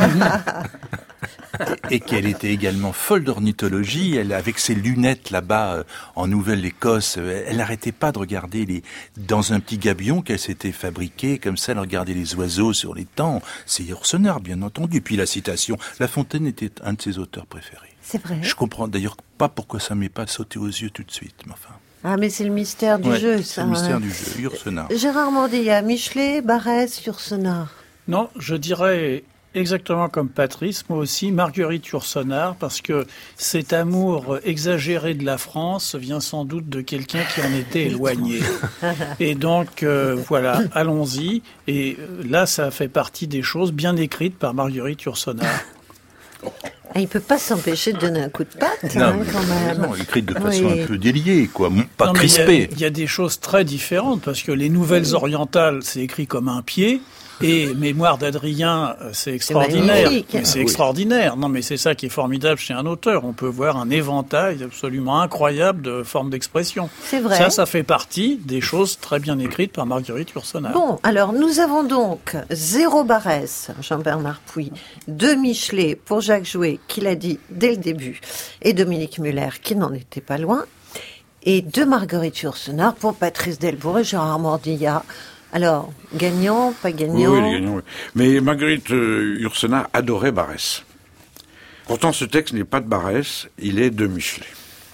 Et qu'elle était également folle d'ornithologie. Elle, avec ses lunettes là-bas en Nouvelle-Écosse, elle n'arrêtait pas de regarder dans un petit gabion qu'elle s'était fabriqué, comme ça, elle regardait les oiseaux sur les temps. C'est Yourcenar, bien entendu. Puis la citation, La Fontaine était un de ses auteurs préférés. C'est vrai. Je comprends d'ailleurs pas pourquoi ça ne m'est pas sauté aux yeux tout de suite, mais enfin... Ah, mais c'est le mystère du jeu, ça. C'est le mystère du jeu, Yourcenar. Gérard Mordia, Michelet, Barrès, Yourcenar. Non, je dirais exactement comme Patrice, moi aussi, Marguerite Yourcenar, parce que cet amour exagéré de la France vient sans doute de quelqu'un qui en était éloigné. Et donc, voilà, allons-y. Et là, ça fait partie des choses bien écrites par Marguerite Yourcenar. Ah, il peut pas s'empêcher de donner un coup de patte, non, quand même. Non, écrit de façon un peu déliée, quoi, pas crispée. Il y a des choses très différentes, parce que les nouvelles orientales, c'est écrit comme un pied, et Mémoire d'Adrien, c'est extraordinaire. C'est extraordinaire. Non, mais c'est ça qui est formidable chez un auteur. On peut voir un éventail absolument incroyable de formes d'expression. C'est vrai. Ça fait partie des choses très bien écrites par Marguerite Yourcenar. Bon, alors nous avons donc 0 Barrès, Jean-Bernard Puy, 2 Michelet pour Jacques Jouet, qui l'a dit dès le début, et Dominique Muller, qui n'en était pas loin, et 2 Marguerite Yourcenar pour Patrice Delbourg et Gérard Mordillat. Alors, gagnant, pas gagnant? Oui, gagnant, oui. Mais Marguerite Yourcenar adorait Barrès. Pourtant, ce texte n'est pas de Barrès, il est de Michelet.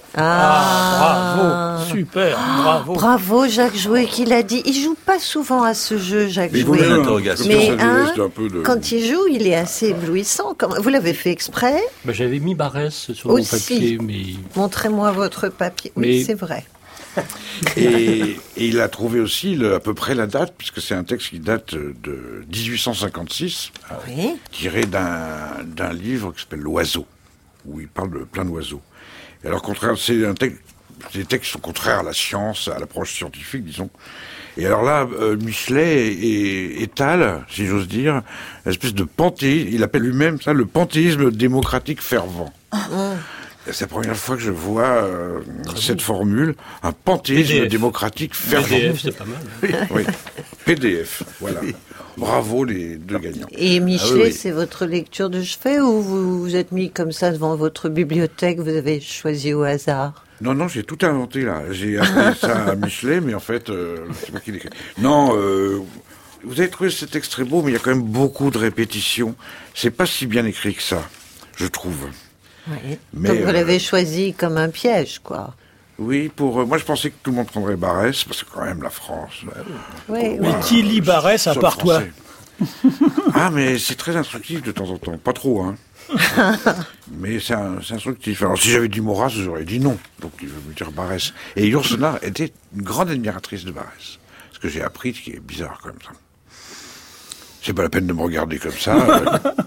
Bravo, super, bravo. Bravo Jacques Jouet qui l'a dit. Il joue pas souvent à ce jeu, Jacques Jouet. Mais quand il joue, il est assez éblouissant. Vous l'avez fait exprès? J'avais mis Barrès sur mon papier, mais... Montrez-moi votre papier. Oui, c'est vrai. Et il a trouvé aussi à peu près la date, puisque c'est un texte qui date de 1856, tiré d'un livre qui s'appelle L'Oiseau, où il parle de plein d'oiseaux. Et alors, des textes sont contraires à la science, à l'approche scientifique, disons. Et alors là, Michelet étale, si j'ose dire, une espèce de panthéisme, il appelle lui-même ça le panthéisme démocratique fervent. C'est la première fois que je vois cette formule, un panthéisme PDF. Démocratique fervent. PDF, c'est pas mal. Oui, PDF, voilà. Bravo les 2 gagnants. Et Michelet, c'est votre lecture de chevet ou vous vous êtes mis comme ça devant votre bibliothèque, vous avez choisi au hasard? Non, j'ai tout inventé là. J'ai appelé ça à Michelet, mais en fait, c'est pas qui l'écrit. Non, vous avez trouvé ce texte très beau, mais il y a quand même beaucoup de répétitions. C'est pas si bien écrit que ça, je trouve. Oui. Mais, donc vous l'avez choisi comme un piège, quoi. Oui, moi je pensais que tout le monde prendrait Barrès, parce que quand même la France... Oui, mais qui lit Barrès à part toi? Ah, mais c'est très instructif de temps en temps. Pas trop, hein. Mais c'est instructif. Alors si j'avais dit Maurras, j'aurais dit non. Donc il veut me dire Barrès. Et Yourcenar était une grande admiratrice de Barrès. Ce que j'ai appris, ce qui est bizarre comme ça. C'est pas la peine de me regarder comme ça.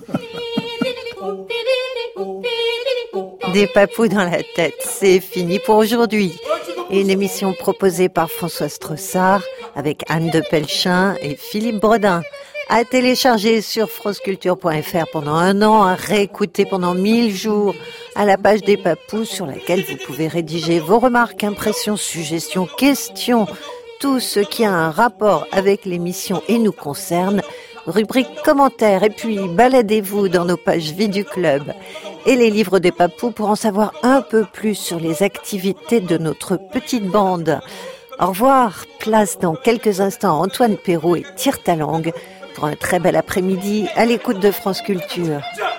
Des papous dans la tête, c'est fini pour aujourd'hui. Une émission proposée par François Strossard avec Anne de Pelchin et Philippe Bredin. À télécharger sur franceculture.fr pendant 1 an, à réécouter pendant 1000 jours à la page des papous sur laquelle vous pouvez rédiger vos remarques, impressions, suggestions, questions, tout ce qui a un rapport avec l'émission et nous concerne. Rubrique commentaires et puis baladez-vous dans nos pages Vie du Club et les livres des papous pour en savoir un peu plus sur les activités de notre petite bande. Au revoir, place dans quelques instants Antoine Perrault et Tire ta langue pour un très bel après-midi à l'écoute de France Culture.